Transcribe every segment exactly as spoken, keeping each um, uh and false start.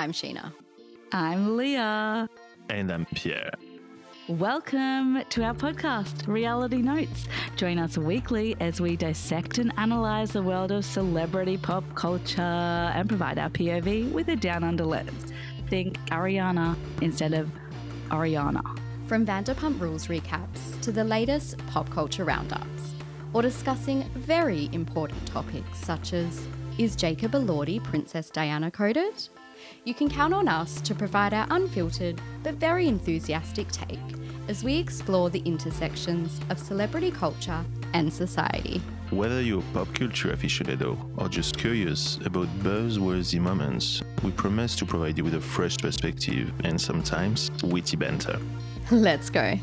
I'm Sheena. I'm Leah. And I'm Pierre. Welcome to our podcast, Reality Notes. Join us weekly as we dissect and analyse the world of celebrity pop culture and provide our P O V with a down under lens. Think Ariana instead of Ariana. From Vanderpump Rules recaps to the latest pop culture roundups, or discussing very important topics such as, is Jacob Elordi Princess Diana coded? You can count on us to provide our unfiltered but very enthusiastic take as we explore the intersections of celebrity culture and society. Whether you're a pop culture aficionado or just curious about buzzworthy moments, we promise to provide you with a fresh perspective and sometimes witty banter. Let's go.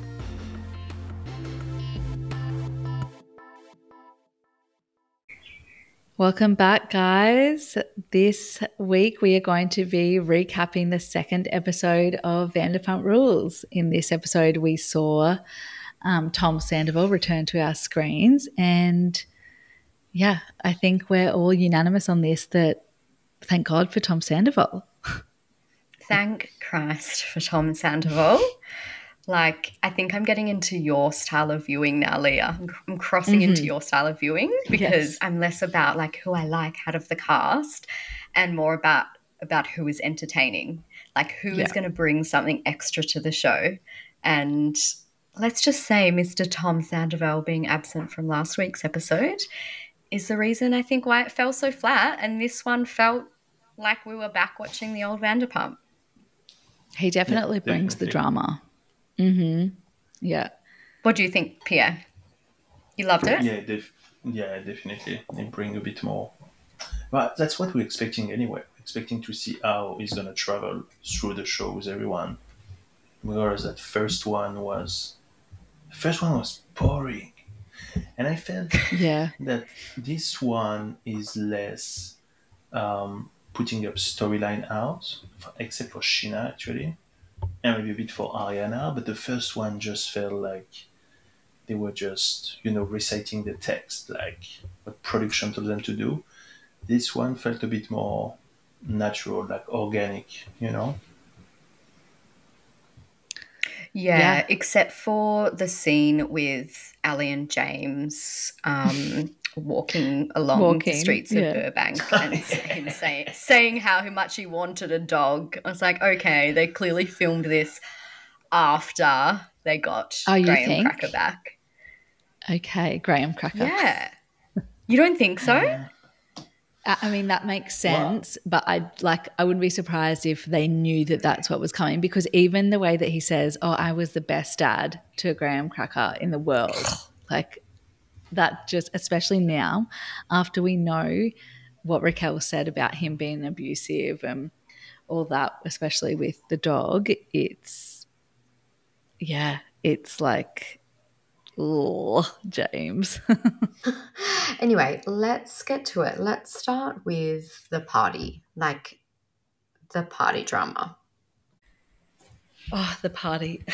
Welcome back, guys. This week we are going to be recapping the second episode of Vanderpump Rules. In this episode, we saw um, Tom Sandoval return to our screens, and yeah, I think we're all unanimous on this that thank God for Tom Sandoval. Thank Christ for Tom Sandoval. Like, I think I'm getting into your style of viewing now, Leah. I'm, I'm crossing mm-hmm. into your style of viewing because yes. I'm less about like who I like out of the cast and more about about who is entertaining, like who yeah. is going to bring something extra to the show. And let's just say Mister Tom Sandoval being absent from last week's episode is the reason I think why it fell so flat, and this one felt like we were back watching the old Vanderpump. He definitely yeah, brings definitely. the drama. Mm-hmm. Yeah. What do you think, Pierre? You loved it? Yeah, def- yeah, definitely. It brings a bit more. But that's what we're expecting anyway. We're expecting to see how he's going to travel through the show with everyone. Whereas that first one was... The first one was boring. And I felt yeah. that this one is less um, putting up storyline out, except for Sheena, actually. And maybe a bit for Ariana, but the first one just felt like they were just, you know, reciting the text, like what production told them to do. This one felt a bit more natural, like organic, you know? Yeah, Yeah. except for the scene with Ali and James um, walking along Walking, the streets yeah. of Burbank and him say, saying how much he wanted a dog. I was like, okay, they clearly filmed this after they got Oh, you Graham think? Cracker back. Okay, Graham Cracker. Yeah. You don't think so? I I mean, that makes sense, wow. but I like I wouldn't be surprised if they knew that that's what was coming, because even the way that he says, "Oh, I was the best dad to Graham Cracker in the world," like that just, especially now, after we know what Raquel said about him being abusive and all that, especially with the dog, it's yeah, it's like. Oh, James. Anyway, let's get to it. Let's start with the party, like the party drama. Oh, the party.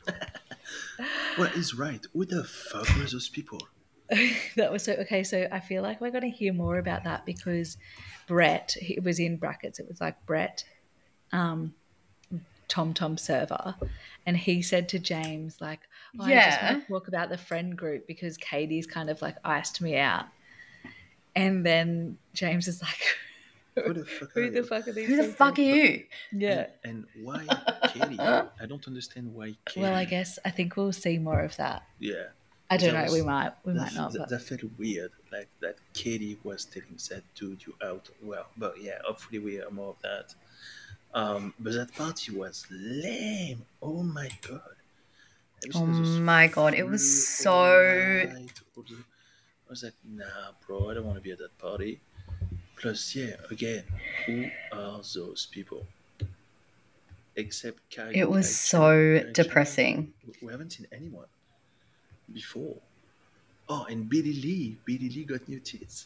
What is right? Who the fuck were those people? That was so okay. So I feel like we're going to hear more about that because Brett, it was in brackets. It was like Brett, um, Tom Tom server, and he said to James like, oh, yeah. I just want to talk about the friend group because Katie's kind of like iced me out. And then James is like, who the fuck who are, the fuck are these Who the people? fuck are you? Yeah. And, and why Katie? I don't understand why Katie. Well, I guess I think we'll see more of that. Yeah. I don't that know. Was, we might. We that, might not. That, but. that felt weird. Like that Katie was telling that dude you out. Well, but yeah, hopefully we hear more of that. Um, but that party was lame. Oh my god. Oh my god, it was so... I was like, nah, bro, I don't want to be at that party. Plus, yeah, again, who are those people? Except Kylie. It was so depressing. We haven't seen anyone before. Oh, and Billy Lee. Billy Lee got new tits.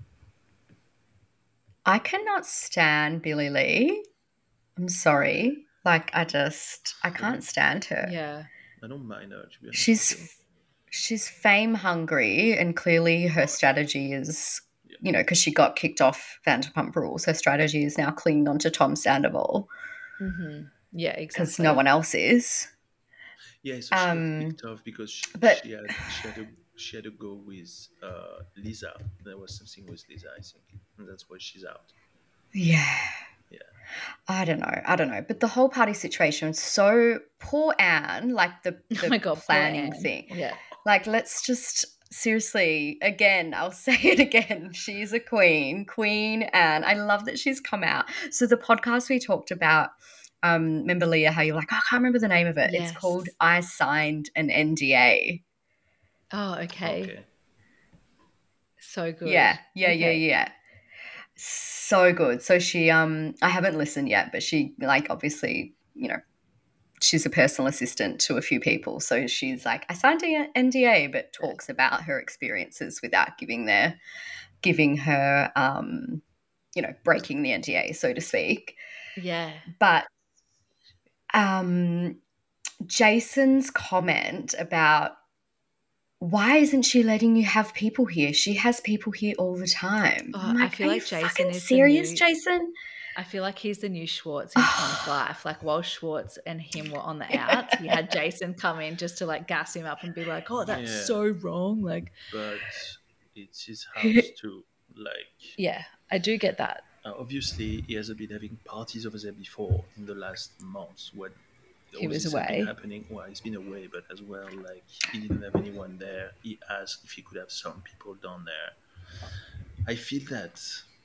I cannot stand Billy Lee. I'm sorry. Like, I just, I can't stand her. Yeah. I don't mind her, to be honest. She's she's fame hungry, and clearly her strategy is yeah. you know, because she got kicked off Vanderpump Rules, her strategy is now clinging on to Tom Sandoval Mm-hmm. Yeah, because exactly. no one else is. Yeah, so she Um, got picked off because she, but- she had she had to she had to go with uh, Lisa. There was something with Lisa, I think, and that's why she's out. Yeah. Yeah. I don't know. I don't know. But the whole party situation, so poor Anne, like the, the Oh my God, poor planning Anne. thing. Yeah. Like, let's just seriously, again, I'll say it again. She's a queen, Queen Anne. I love that she's come out. So the podcast we talked about, um, remember, Leah, how you're like, oh, I can't remember the name of it. Yes. It's called I Signed an N D A. Oh, okay. Okay. So good. Yeah, yeah, yeah, Okay. yeah. So good. So she, um, I haven't listened yet, but she, like, obviously, you know, she's a personal assistant to a few people. So she's like, I signed an N D A, but talks about her experiences without giving their, giving her, um, you know, breaking the N D A, so to speak. Yeah. But um, Jason's comment about, why isn't she letting you have people here? She has people here all the time. Oh, I'm I like, feel are like you Jason fucking is the serious, new- Jason? I feel like he's the new Schwartz in Tom's life. Like while Schwartz and him were on the outs, he had Jason come in just to like gas him up and be like, oh, that's Yeah. so wrong. Like, But it's his house too. Like, yeah, I do get that. uh, obviously, he hasn't been having parties over there before in the last months when He all was this had been away. happening. Well, he's been away, but as well, like he didn't have anyone there. He asked if he could have some people down there. I feel that.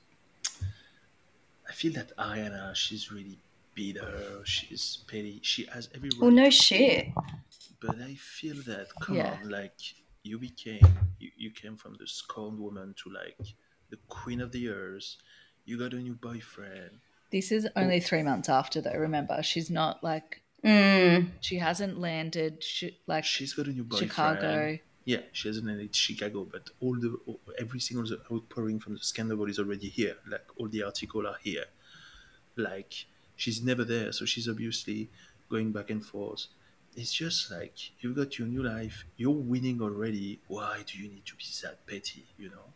I feel that Ariana, she's really bitter. She's petty. She has every right. Well, no to shit. be, But I feel that, come Yeah. on, like you became, you, you came from the scorned woman to like the queen of the earth. You got a new boyfriend. This is only three months after, though. Remember, she's not like Mm. she hasn't landed sh- like She's got a new boyfriend. Chicago. Yeah, she hasn't landed Chicago, but all the all, every single outpouring from the scandal is already here. Like all the articles are here. Like she's never there, so she's obviously going back and forth. It's just like you've got your new life. You're winning already. Why do you need to be that petty? You know?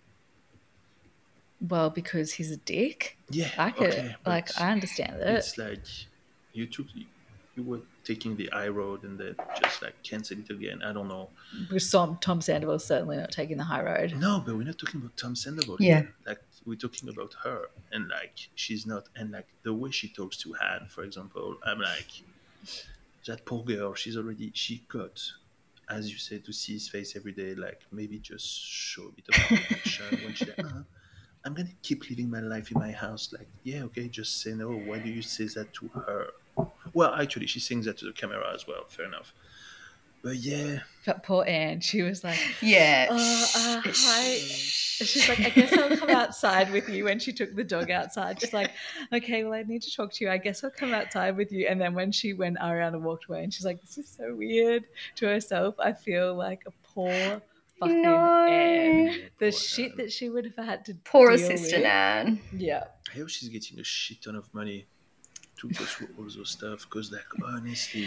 Well, because he's a dick. Yeah. I could okay, like but I understand it. It's like you took you were taking the high road and then just like cancel it again. I don't know. Because Tom, Tom Sandoval's certainly not taking the high road. No, but we're not talking about Tom Sandoval. Yeah. Here. Like we're talking about her, and like she's not, and like the way she talks to Han, for example. I'm like, that poor girl. She's already she got, as you said, to see his face every day. Like maybe just show a bit of affection when she's like, uh-huh, I'm gonna keep living my life in my house. Like, yeah, okay, just say no. Why do you say that to her? Well, actually, she sings that to the camera as well. Fair enough. But yeah, But poor Anne, she was like, Yeah. oh, uh, hi. She's like, I guess I'll come outside with you when she took the dog outside. She's like, okay, well, I need to talk to you. I guess I'll come outside with you. And then when she, when Ariana walked away and she's like, this is so weird to herself, I feel like a poor fucking No. Anne. The Poor shit Anne. that she would have had to Poor deal assistant with. Anne. Yeah. I hope she's getting a shit ton of money to go through all those stuff. Because, like, honestly,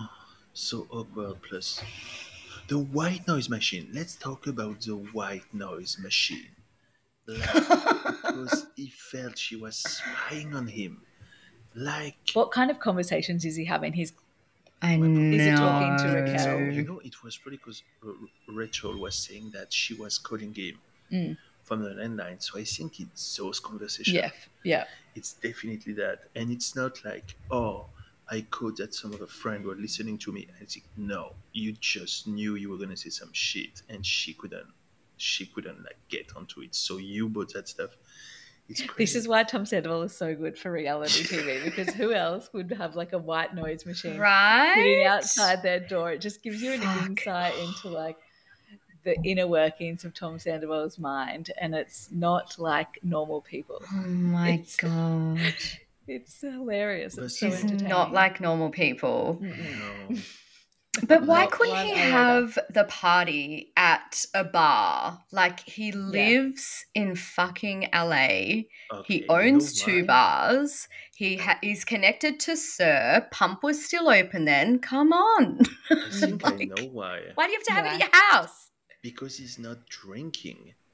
so awkward. Plus, the white noise machine. Let's talk about the white noise machine. Like, because he felt she was spying on him. Like, What kind of conversations is he having? He's I know. Is he talking to it's- Raquel? you know, it was probably because Rachel was saying that she was calling him Mm. from the landline. So I think it's those conversations. yeah, yeah. It's definitely that. And it's not like, oh, I caught that some other friend were listening to me. I think, no, you just knew you were going to say some shit and she couldn't, she couldn't like get onto it. So you bought that stuff. It's crazy. This is why Tom Sandoval is so good for reality T V, because who else would have like a white noise machine Right? sitting outside their door? It just gives you an Fuck. insight into like the inner workings of Tom Sandoval's mind, and it's not like normal people. Oh my It's- god. It's hilarious. But It's so he's He's entertaining. not like normal people. No. But why Not couldn't one he iota. have the party at a bar? Like, he lives in fucking L A. Okay, He you owns know two why? bars. He ha- he's connected to Sir. Pump was still open then. Come on. I think I Like, know why. Why do you have to have it at Why? your house? Because he's not drinking.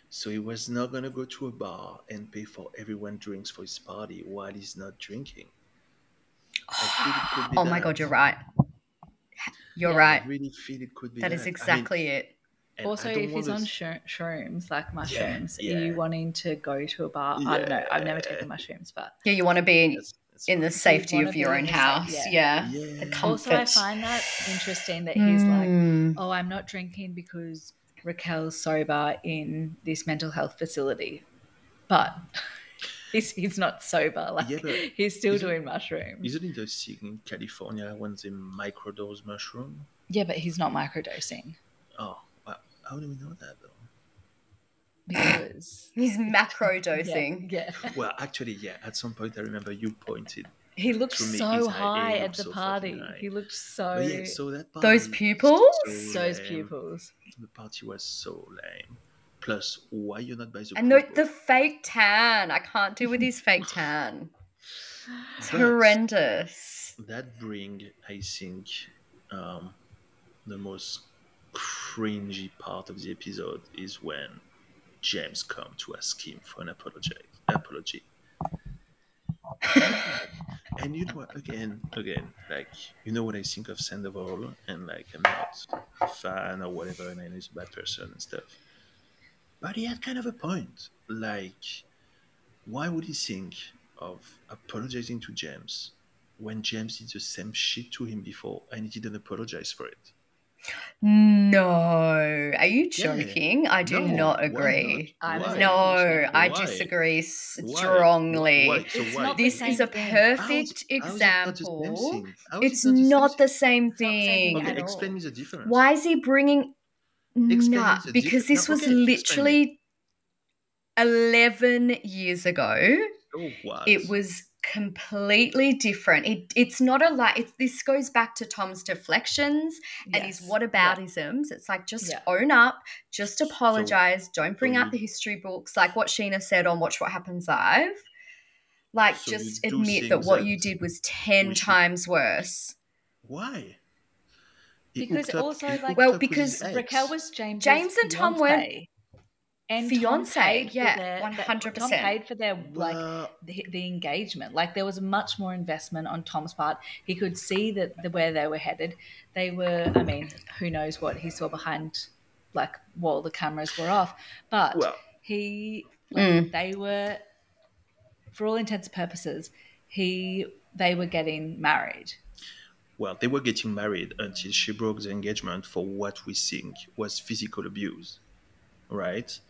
So he was not gonna go to a bar and pay for everyone drinks for his party while he's not drinking. I feel it could be Oh my that. God, you're right. You're Yeah. right. I really feel it could be That that. is I mean, exactly it. and Also, I don't if he's wanna on s- shro- shrooms, like mushrooms, yeah. are you wanting to go to a bar? I don't know. I've never Yeah. taken mushrooms, but Yeah, you want to be in, That's, that's in the fine. safety wanna of your be own in the safe- house. yeah. Yeah. Yeah. The also I comfort. find that interesting that he's like, Mm. oh, I'm not drinking because Raquel's sober in this mental health facility, but he's he's not sober. Like Yeah, but he's still isn't- doing mushrooms. Isn't it the thing in California when they microdose mushroom? Yeah, but he's not microdosing Oh, wow. How do we know that though? because He's macro yeah, dosing. yeah. Well, actually, yeah. At some point, I remember you pointed. He looked To me, so his high eye at looked the so party. fucking high. He looked so But yeah, so that Those party pupils? so those lame. pupils. The party was so lame. Plus, why you're not by the And the, pool? the fake tan. I can't deal with his fake tan. It's But- horrendous. That bring, I think, um, the most cringy part of the episode is when James come to ask him for an apology. Apology. And you know what? Again, again, like you know what I think of Sandoval, and like I'm not a fan or whatever, and I know he's a bad person and stuff. But he had kind of a point. Like, why would he think of apologizing to James when James did the same shit to him before and he didn't apologize for it? No. Are you Yeah. joking? I do No, not why agree. I not? was Why? No, I Why? disagree Why? strongly. Why? So It's why? not the This same is a thing. perfect How is- how is it not the same example. thing? How is It's it not the same not the thing? same not the same thing. thing Okay, at all. explain me the difference. Why is he bringing? Explain Nah, me the because difference. this No, was okay, explain me. literally eleven years ago. Oh, what? It was completely different. It, it's not a like. It's, this goes back to Tom's deflections and his Yes. whataboutisms. It's like just Yeah. own up, just apologize, don't bring so out you- the history books like what Sheena said on Watch What Happens Live. Like, So you just do admit think that what that you did was ten we should- times worse. Why? He Because hooked up- also, he like- hooked Well, up with because his ex. Raquel was James. James and Tom weren't and fiancé, Tom paid for yeah, their- one hundred Tom percent. paid for their like Well, the, the engagement. Like there was much more investment on Tom's part. He could see that the, where they were headed. They were. I mean, who knows what he saw behind, like while the cameras were off. But well, he, like, they were, for all intents and purposes, he they were getting married. well, they were getting married until she broke the engagement for what we think was physical abuse, right?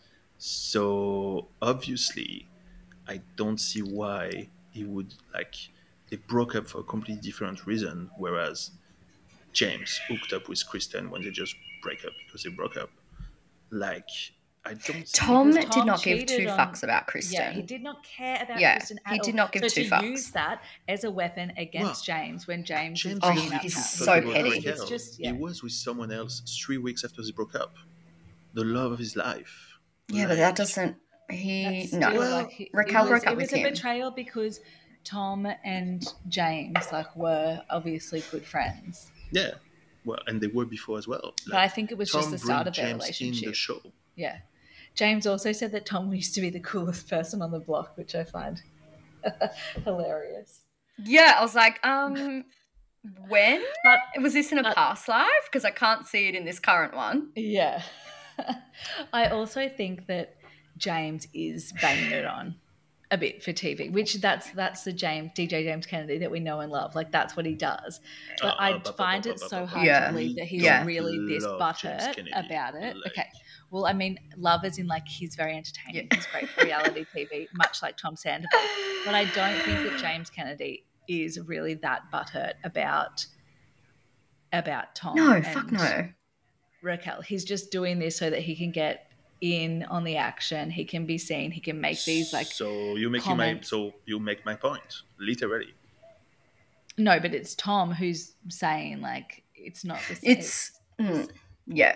So obviously, I don't see why he would like. They broke up for a completely different reason, whereas James hooked up with Kristen when they just break up because they broke up. Like, I don't. see- Tom Because did Tom not give two cheated on- fucks about Kristen. Yeah, he did not care about Yeah, Kristen at he all. did not give so two to fucks. use that as a weapon against Well, James when James, James is Oh, bringing up he's how- so talked about petty. Raquel. It's just yeah. He was with someone else three weeks after they broke up. The love of his life. Yeah, but Like, that doesn't. He That's no. still, Well, like, he- Raquel it was, broke up it was with a him. betrayal because Tom and James like were obviously good friends. Yeah. Well, and they were before as well. But I think it was just Tom the start bring of their James in relationship. the show. Yeah. James also said that Tom used to be the coolest person on the block, which I find hilarious. Yeah, I was like, um, when But was this in a but- past life? Because I can't see it in this current one. yeah. I also think that James is banging it on a bit for T V, which that's that's the James D J James Kennedy that we know and love. Like that's what he does. But Uh, I uh, find bu- it bu- so bu- hard Yeah. to believe that he's Yeah. really this Love James butthurt Kennedy, about it. like- Okay. Well, I mean, love as in like he's very entertaining. He's great for reality T V, much like Tom Sandoval. But I don't think that James Kennedy is really that butthurt about about Tom. No, fuck and no. Raquel. He's just doing this so that he can get in on the action. He can be seen. He can make these like So you making my comments. so you make my point literally. no, but it's Tom who's saying like it's not the same. It's mm, yeah.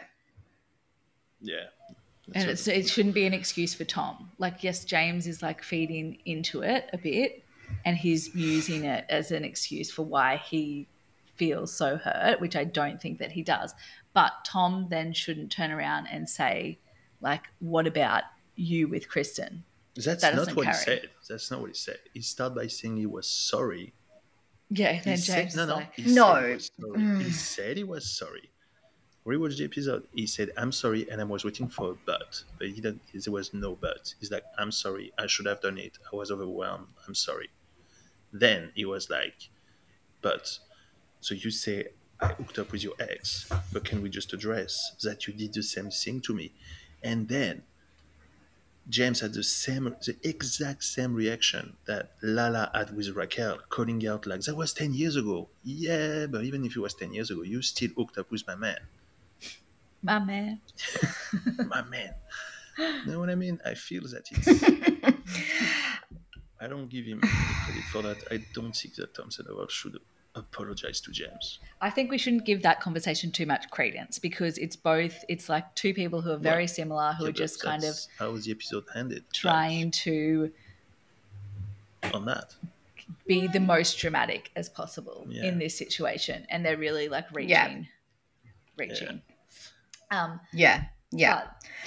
Yeah. and That's it's, it shouldn't be an excuse for Tom. Like, yes, James is like feeding into it a bit and he's using it as an excuse for why he feels so hurt, which I don't think that he does. But Tom then shouldn't turn around and say, like, what about you with Kristen. That's That not doesn't what he carry. said. That's not what he said. He started by saying he was sorry. Yeah, He then said, James no, is no. like, He No. said he was sorry. He said he was sorry. Rewatch the episode. He said, "I'm sorry," and I was waiting for a but, but he didn't. There was no but. He's like, "I'm sorry. I should have done it. I was overwhelmed. I'm sorry." Then he was like, "But, so you say I hooked up with your ex, but can we just address that you did the same thing to me?" And then James had the same, the exact same reaction that Lala had with Raquel, calling out like, "That was ten years ago." Yeah, but even if it was ten years ago, you still hooked up with my man. my man. My man. You know what I mean? I feel that it's... I don't give him any credit for that. I don't think that Tom Sandoval should apologize to James. I think we shouldn't give that conversation too much credence because it's both, it's like two people who are very Well, similar who Yeah, are but just kind of that's how the episode ended. trying to like, on that. be the most dramatic as possible Yeah. in this situation. And they're really like reaching, Yeah. reaching. Um, Yeah. Yeah.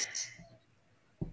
But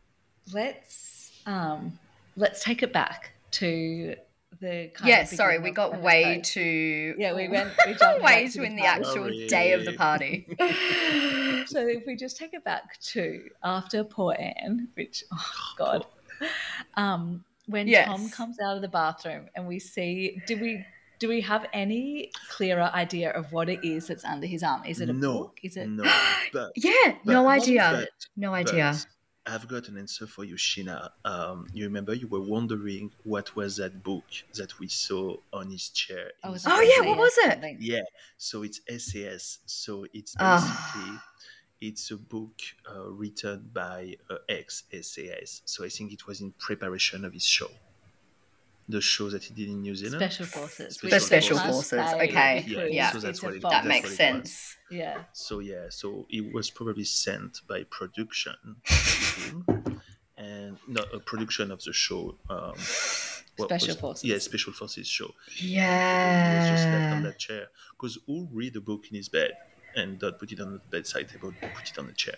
let's um, let's take it back to the kind Yeah, of sorry, beginning we of got the way episode. too Yeah, we went we jumped way back to too in the party. actual Sorry. day of the party. So if we just take it back to after poor Anne, which oh god, um, when Yes. Tom comes out of the bathroom and we see, do we do we have any clearer idea of what it is that's under his arm? Is it a no, book? Is it? no, but Yeah, but- no what is idea. it? No but idea. I've got an answer for you, Sheena. Um, you remember you were wondering what was that book that we saw on his chair? in Oh, his it's Oh, like yeah, bedroom? what was it? something. Yeah, so it's S A S. So it's Ah. basically it's a book uh, written by uh, ex S A S. So I think it was in preparation of his show, the show that he did in New Zealand. Special Forces. The which Special we must Forces, say okay, because yeah. So that's it's what a it- box. That that's makes what it sense. Yeah. So yeah, so it was probably sent by production to him, and no, a production of the show. Um, what Special was- Forces. Yeah, Special Forces show. He was just left on Yeah. that chair because who read a book in his bed and not put it on the bedside table, put it on the chair.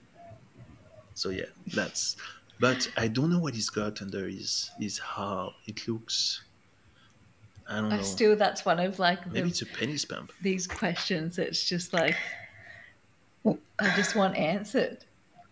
So yeah, that's. But I don't know what he's got under his his heart. It looks. I don't know. I still, that's one of like Maybe the, it's a penis pump. these questions that's just like, I just want answered.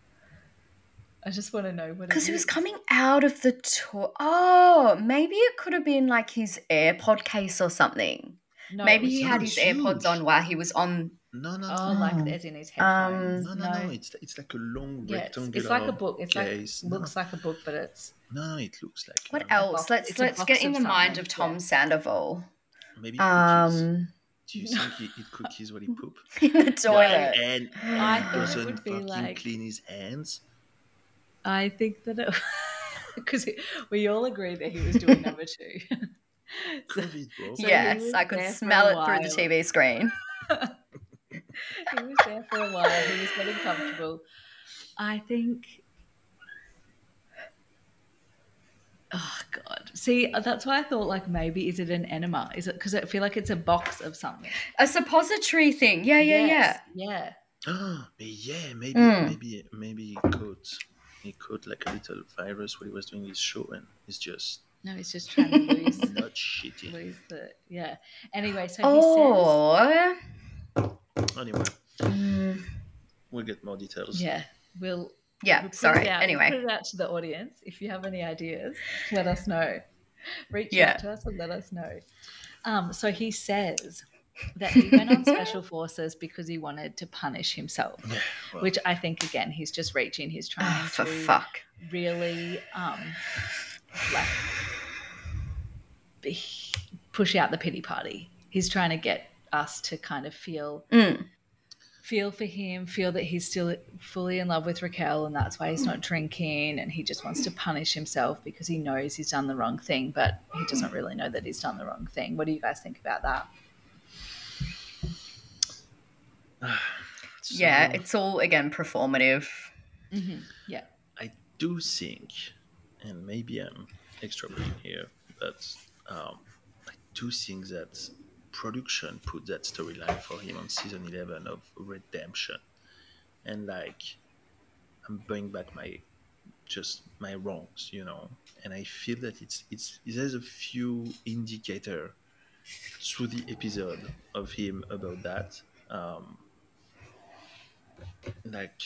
I just want to know what it Because he was is. coming out of the tour. Oh, maybe it could have been like his AirPod case or something. No, maybe it was he no, had it's his AirPods huge. on while he was on. No, no, Oh, no. like Oh. as in his headphones. No, no, no. It's it's like a long Yeah, it's, rectangular. it's like a book. It's case. like looks like a book, but it's No, no, it looks like. What um, else? box- Let's it's a let's box get in of the mind something, of Tom yeah. Sandoval. Maybe cookies. Um, Do you think he eat cookies while he poop? in the toilet. And I think it doesn't would be fucking like- clean his hands? I think that it because we all agree that he was doing number two. So- COVID, bro. So he Yes, was I could there for smell a it through the while. T V screen. he was there for a while. He was getting comfortable. I think. Oh God! See, that's why I thought like maybe is it an enema? Is it because I feel like it's a box of something? A suppository thing. Yeah, yeah, Yes, yeah. Oh, yeah, maybe, Mm. maybe, maybe he caught, he caught like a little virus while he was doing his show, and he's just No, he's just trying to lose, not shitting. lose the yeah. Anyway, so Oh. Anyway, Mm, we'll get more details. he says, yeah, we'll. yeah, we'll put sorry. it out, Anyway. we'll put it out to the audience. If you have any ideas, let us know. Reach Yeah. out to us and let us know. Um, so he says that he went on Special Forces because he wanted to punish himself, Yeah, well, which I think again he's just reaching. He's trying Oh, for to fuck. really um, like be- push out the pity party. He's trying to get us to kind of feel Mm. feel for him, feel that he's still fully in love with Raquel, and that's why he's not drinking, and he just wants to punish himself because he knows he's done the wrong thing, but he doesn't really know that he's done the wrong thing. What do you guys think about that? so Yeah, it's all again performative. Yeah. I do think, and maybe I'm extrapolating here, but um, I do think that production put that storyline for him on season eleven of redemption, and like I'm bringing back my just my wrongs, you know. And I feel that it's it's there's a few indicator through the episode of him about that. Um, like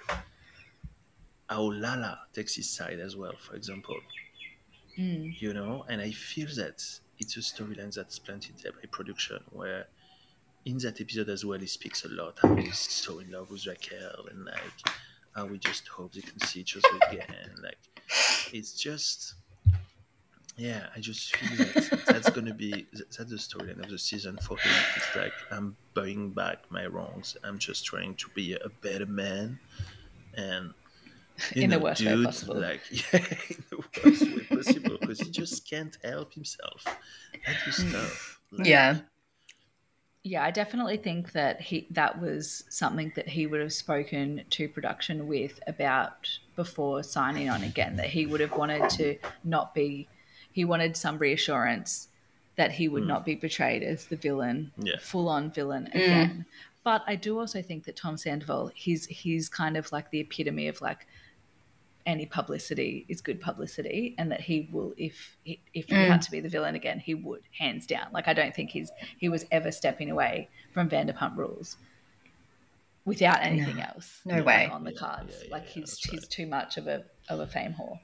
how Lala takes his side as well, for example. Mm. You know, and I feel that it's a storyline that's planted there by production, where in that episode as well, he speaks a lot how he's so in love with Raquel, and like how we just hope they can see each other again. Like it's just, yeah, I just feel that that's gonna be that's the storyline of the season for him. It's like I'm buying back my wrongs. I'm just trying to be a better man, and you In know, the worst way dude, possible. like yeah, in the worst way possible, because he just can't help himself. That is tough. Like, Yeah. Yeah, I definitely think that he that was something that he would have spoken to production with about before signing on again, that he would have wanted to not be, he wanted some reassurance that he would Mm. not be portrayed as the villain, Yeah. full-on villain again. But I do also think that Tom Sandoval, he's he's kind of like the epitome of like any publicity is good publicity, and that he will, if if he had to be the villain again, he would, hands down. Like I don't think he's he was ever stepping away from Vanderpump Rules without anything No. else No like, way. on the Yeah, cards. yeah, yeah, like yeah, he's that's he's right. too much of a of a fame whore.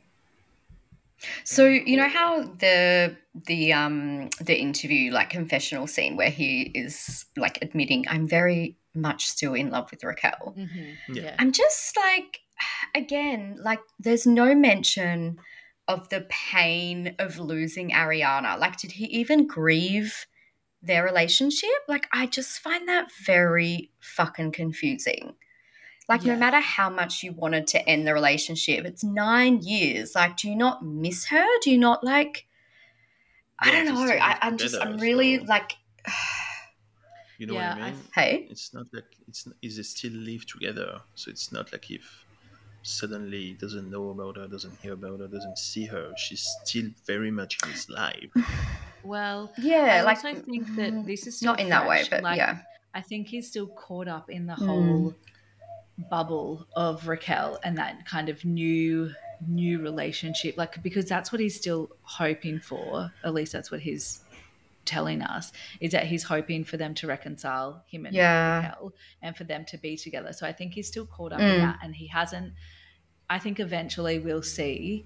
So you know how the the um the interview, like confessional scene where he is like admitting, I'm very much still in love with Raquel. Mm-hmm. Yeah. I'm just like, again, like there's no mention of the pain of losing Ariana. Like, did he even grieve their relationship? Like, I just find that very fucking confusing. Like, Yeah. no matter how much you wanted to end the relationship, it's nine years. Like, do you not miss her? Do you not, like, I Yeah, don't they know. still I, live I'm just, together, I'm really so- like, You know Yeah, what I I mean? th- hey, It's not like it's is they still live together, so it's not like if suddenly he doesn't know about her, doesn't hear about her, doesn't see her. She's still very much in his life. Well, yeah, I like, also think that mm, this is still not in that way, fresh. but like, yeah. I think he's still caught up in the Mm. whole bubble of Raquel and that kind of new new relationship, like because that's what he's still hoping for. At least that's what he's telling us, is that he's hoping for them to reconcile, him and Yeah. Raquel, and for them to be together. So I think he's still caught up Mm. in that, and he hasn't. I think eventually we'll see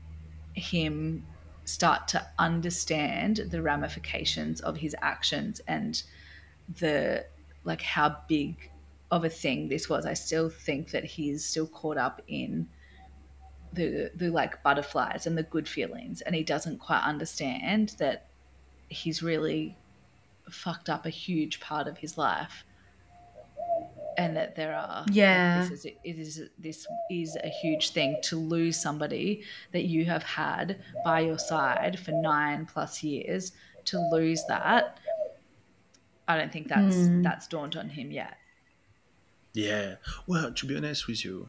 him start to understand the ramifications of his actions and the like how big of a thing this was. I still think that he's still caught up in the the like butterflies and the good feelings, and he doesn't quite understand that he's really fucked up a huge part of his life, and that there are Yeah. like, this is it is this is a huge thing to lose somebody that you have had by your side for nine plus years. To lose that, I don't think that's Mm. that's dawned on him yet. Yeah. Well, to be honest with you,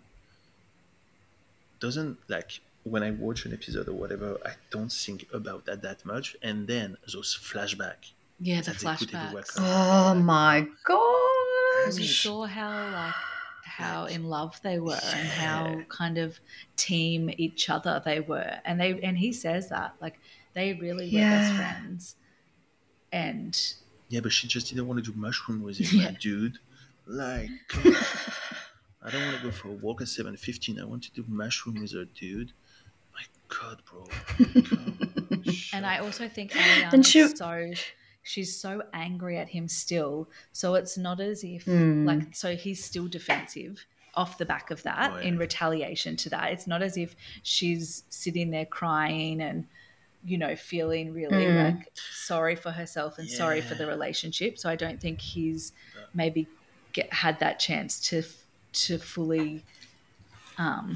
doesn't like when I watch an episode or whatever, I don't think about that that much. And then those flashback. Yeah, the that they put everywhere. flashbacks. Oh my Because you gosh. saw how like how in love they were and how kind of team each other they were, and they and he says that like they really were best Yeah. friends. And Yeah, but she just didn't want to do mushroom with him, Yeah. man, dude. Like, come on. I don't want to go for a walk at seven fifteen. I want to do mushroom with her, dude. My God, bro. Come on. and I also think And Ariana's she- so she's so angry at him still. So it's not as if Mm. like so he's still defensive off the back of that Oh, yeah. in retaliation to that. It's not as if she's sitting there crying and you know feeling really Mm. like sorry for herself and sorry for the Yeah. relationship. So I don't think he's maybe get, had that chance to to fully um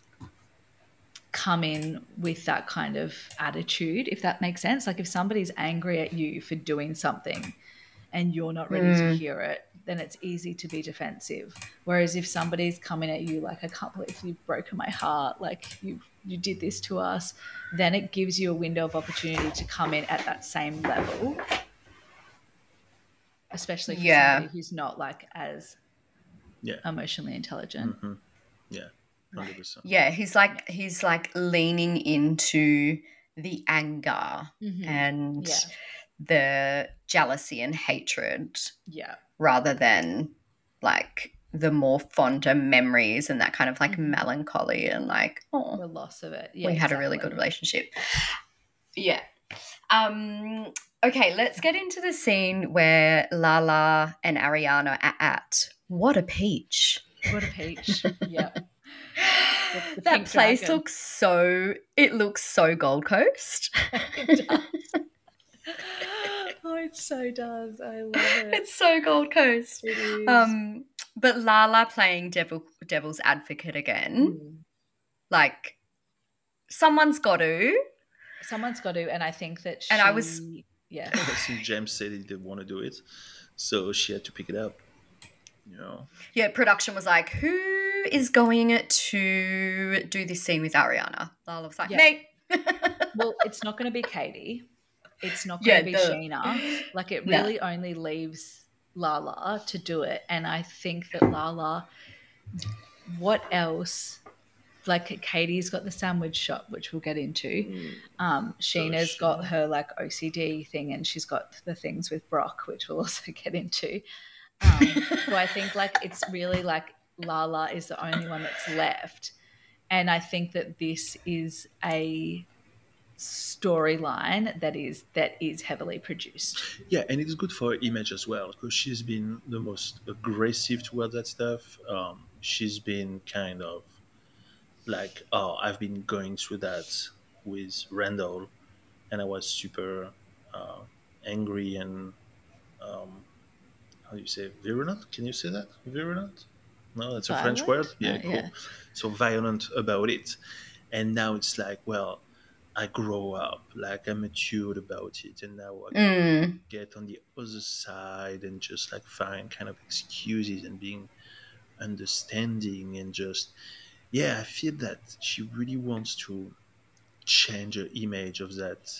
come in with that kind of attitude, if that makes sense. Like if somebody's angry at you for doing something and you're not ready to Mm. hear it, then it's easy to be defensive. Whereas if somebody's coming at you like, I can't believe you've broken my heart, like you you did this to us, then it gives you a window of opportunity to come in at that same level, especially for Yeah. somebody who's not like as Yeah. emotionally intelligent. Mhm. Yeah. one hundred percent. Yeah, he's like he's like leaning into the anger Mhm. and Yeah. the jealousy and hatred Yeah. rather than like the more fonder memories and that kind of like Mhm. melancholy and like, oh, The loss of it. Yeah, we had a really good exactly. relationship. Yeah. Um, okay, let's get into the scene where Lala and Ariana are at What a Peach. What a peach. Yeah. the That pink place dragon. looks so, it looks so Gold Coast. It does. Oh, it so does. I love it. It's so Gold Coast. It is. Um, but Lala playing devil, devil's advocate again, Mm. like someone's got to. Someone's got to, and I think that she. And I was- Yeah. I think James said he didn't want to do it, so she had to pick it up. You know, Yeah, production was like, who is going to do this scene with Ariana? Lala was like, Yeah. me. Well, it's not going to be Katie. It's not Yeah, going to be the- Sheena. Like, it No. really only leaves Lala to do it. And I think that Lala, what else? Like, Katie's got the sandwich shop, which we'll get into. Um, Sheena's got Sheena. her, like, O C D thing, and she's got the things with Brock, which we'll also get into. Um, so I think, like, it's really, like, Lala is the only one that's left. And I think that this is a storyline that is that is heavily produced. yeah, and it's good for her image as well because she's been the most aggressive towards that stuff. Um, she's been kind of like, oh, I've been going through that with Randall, and I was super uh, angry and um, how do you say virulent? Can you say that virulent? No, that's a French Violent? word. Yeah, Uh, cool. yeah. So violent about it, and now it's like, well, I grow up, like I matured about it, and now I can Mm. get on the other side and just like find kind of excuses and being understanding and just yeah, I feel that she really wants to change her image of that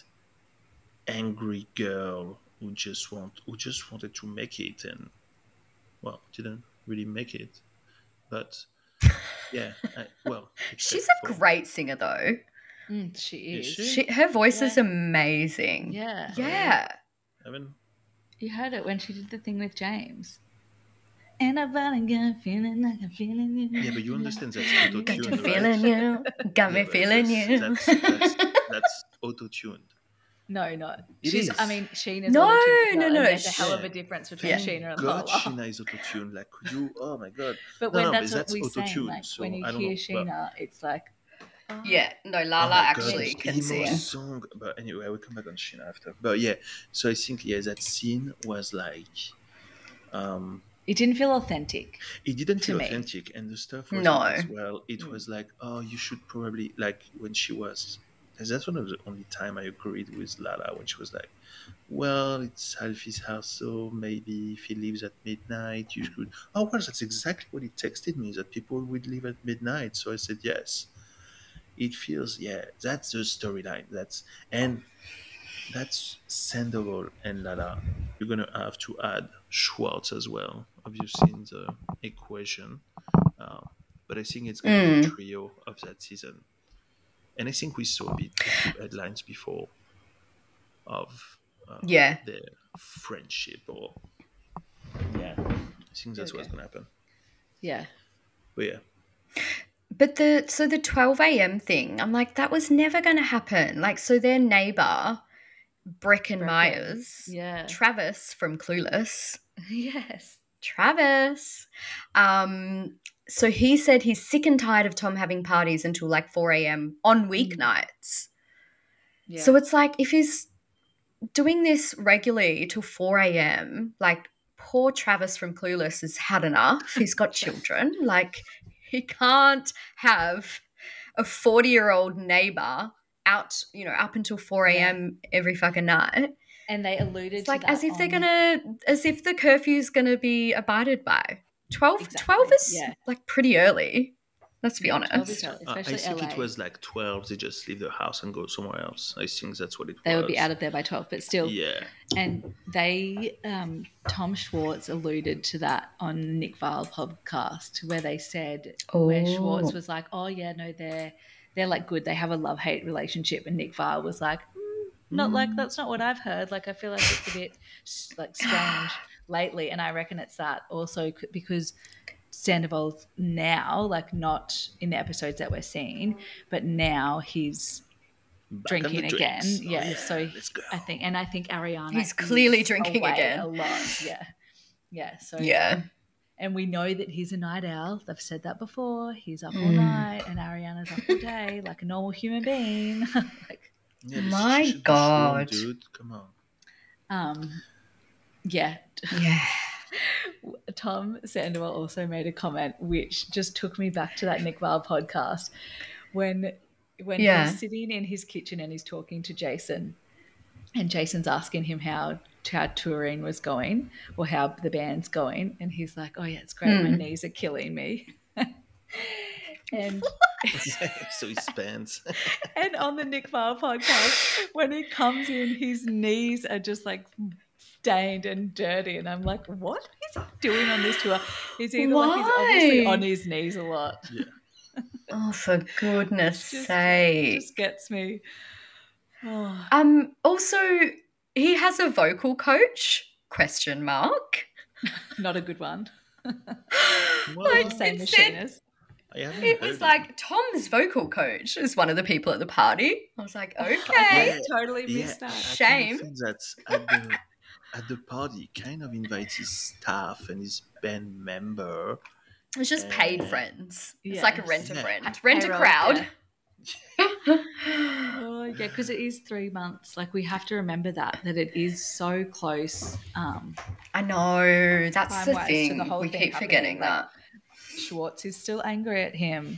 angry girl who just want who just wanted to make it and well didn't really make it, but yeah, I, well, She's except a for- great singer, though. Mm, she Is is. she? She, her voice is Yeah. amazing. Yeah. Yeah. I mean, You heard it when she did the thing with James. And I've got a feeling like I'm feeling you. yeah, but you understand that's auto Got tuned, you right? feeling you. Got me Yeah, but feeling that's, you. That's, that's, that's auto tuned. No, no. It She's. is. I mean, Sheena's No, auto-tuned as no, well, no, and There's a sh- hell of a difference between Yeah. Sheena and God, Lala. Sheena is auto tuned. Like, could you? Oh my god. But No, when no, that's but what that's we saying, auto-tuned, like so when you I don't hear know, but- Sheena, it's like. oh. Yeah. No, Oh Lala my God, actually that can emo sing. song. But anyway, we'll come back on Sheena after. But yeah, so I think yeah, that scene was like, um, It didn't feel authentic. it didn't To feel me. authentic, and the stuff was No. like as well. It Mm. was like, oh, you should probably like when she was. That's one of the only time I agreed with Lala when she was like, well, it's Alfie's house, so maybe if he leaves at midnight, you should. Oh, well, that's exactly what he texted me that people would leave at midnight. So I said yes. It feels yeah, that's the storyline. That's and that's Sandoval and Lala. You're gonna have to add Schwartz as well, obviously in the equation. Uh, but I think it's gonna be a Mm. trio of that season. And I think we saw a bit a few headlines before of uh, Yeah. their friendship or yeah. I think that's what's Okay. gonna happen. Yeah. But yeah. But the so the twelve a.m. thing, I'm like, that was never going to happen. Like, so their neighbor, Brecken Brecken, Myers, Yeah. Travis from Clueless, Yes. Travis. Um, so he said he's sick and tired of Tom having parties until like four a.m. on weeknights. Yeah. So it's like if he's doing this regularly till four a.m., like poor Travis from Clueless has had enough. He's got children. Like he can't have a forty-year-old neighbor out, you know, up until four a.m. every fucking night. and they alluded It's to like that as if they're on- gonna, as if the curfew's gonna be abided by. twelve, Exactly, twelve is yeah. like pretty early. Let's be twelve honest. is early, Uh, I especially think L A. it was like twelve. They just leave the house and go somewhere else. I think that's what it They was. would be out of there by twelve, but still. Yeah. And they, um, Tom Schwartz alluded to that on Nick Vile podcast, where they said, where Oh. Schwartz was like, oh yeah, no, they're they're like good. They have a love hate relationship, and Nick Vile was like, mm, not like that's not what I've heard. Like I feel like it's a bit like strange lately, and I reckon it's that also c- because Sandoval's now, like not in the episodes that we're seeing, but now he's Back on the drinking again. drinks. Oh, Yeah, yeah, so let's go. I think, and I think Ariana He's clearly is drinking away again. a lot. Yeah, yeah. So Yeah. and we know that he's a night owl. I've said that before. He's up all Mm. night, and Ariana's up all day, like a normal human being. like, Yeah, this My should be God. shown, dude. Come on. um, yeah. Yeah. Tom Sandoval also made a comment which just took me back to that Nick Vile podcast when when Yeah. he's sitting in his kitchen and he's talking to Jason, and Jason's asking him how how touring was going or how the band's going, and he's like, oh yeah, it's great, my Mm. knees are killing me. and So he spends. and on the Nick Vile podcast, when he comes in, his knees are just like stained and dirty, and I'm like, what is he doing on this tour? He's either like he's obviously Why? on his knees a lot. Yeah. Oh, for goodness Just, sake. just gets me. Oh. Um, also, he has a vocal coach, question mark. Not a good one. Well, Like, Same it said- machinist. I haven't It heard was it. like, Tom's vocal coach is one of the people at the party. I was like, okay. I totally Yeah, missed that. I kind Shame. of think that at the at the party, he kind of invites his staff and his band member. It's just paid Uh, friends. It's yes. like a rent a Yeah. friend. Rent a Payroll, crowd. Oh, yeah, because it is three months. Like, we have to remember that, that it is so close. Um, I know. That's the Time-wise to thing. the whole we thing keep happening, forgetting like- that. Schwartz is still angry at him.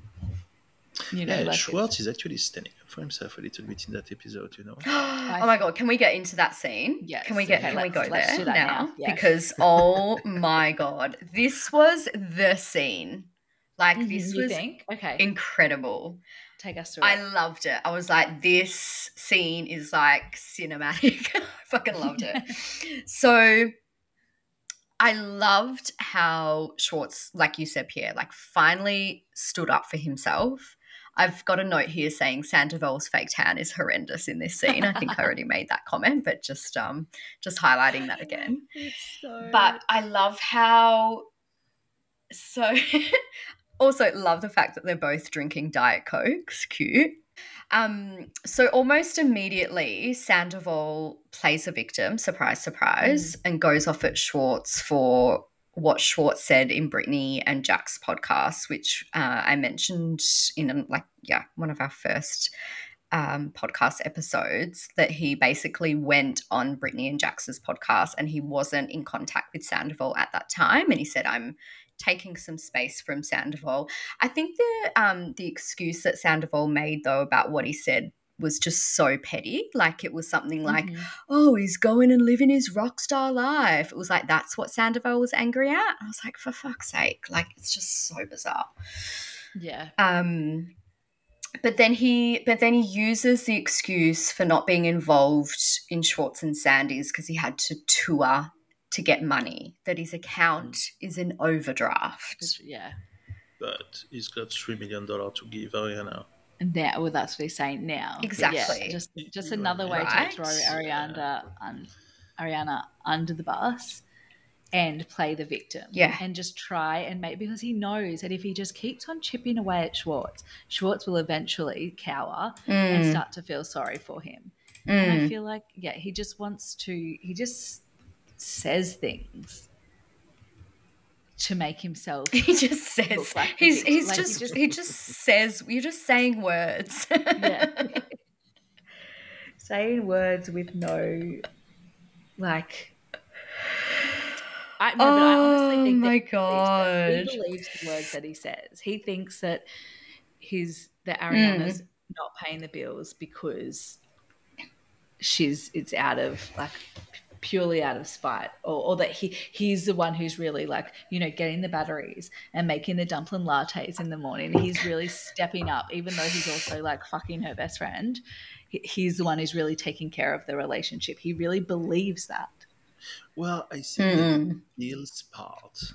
You know, Yeah, like Schwartz is actually standing up for himself a little bit in that episode, you know. Oh my god, can we get into that scene? Yes, Can we get okay, can we let's- go let's there do that now? now, yes. Because oh my god, this was the scene. Like Mhm, this you was think? Okay, incredible. take us through I it. loved it. I was like, this scene is like cinematic. I fucking loved it. So I loved how Schwartz, like you said, Pierre, like finally stood up for himself. I've got a note here saying Sandoval's fake tan is horrendous in this scene. I think I already made that comment, but just um just highlighting that again. It's so... But I love how so also love the fact that they're both drinking Diet Cokes. Cute. Um, so almost immediately, Sandoval plays a victim, surprise, surprise, Mm. and goes off at Schwartz for what Schwartz said in Brittany and Jack's podcast, which uh, I mentioned in like, yeah, one of our first um, podcast episodes, that he basically went on Brittany and Jax's podcast and he wasn't in contact with Sandoval at that time. And he said, I'm taking some space from Sandoval. I think the um, the excuse that Sandoval made, though, about what he said was just so petty. Like it was something like, Mhm. oh, he's going and living his rock star life. It was like, that's what Sandoval was angry at. I was like, for fuck's sake. Like, it's just so bizarre. Yeah. Um, but then he, but then he uses the excuse for not being involved in Schwartz and Sandy's because he had to tour to get money, that his account is in overdraft. Yeah. But he's got three million dollars to give Ariana. Now, well, that's what he's saying now. But Exactly. yeah, just just Right. another way Right. to throw Ariana, un, Ariana under the bus and play the victim. Yeah. And just try and make, because he knows that if he just keeps on chipping away at Schwartz, Schwartz will eventually cower and Mm, start to feel sorry for him. And I mm. feel like, yeah, he just wants to, he just says things to make himself He just says look like the he's victim. he's Like, he just, just- he just says you're just saying words. yeah. saying words with no, like, I, no, but I honestly Oh think that my he believes that- God. he believes the words that he says. He thinks that his that Mm. Ariana's not paying the bills because she's it's out of like purely out of spite, or, or that he he's the one who's really like, you know, getting the batteries and making the dumpling lattes in the morning. He's really stepping up, even though he's also like fucking her best friend. He, he's the one who's really taking care of the relationship. He really believes that. Well, I see mm. the bills part.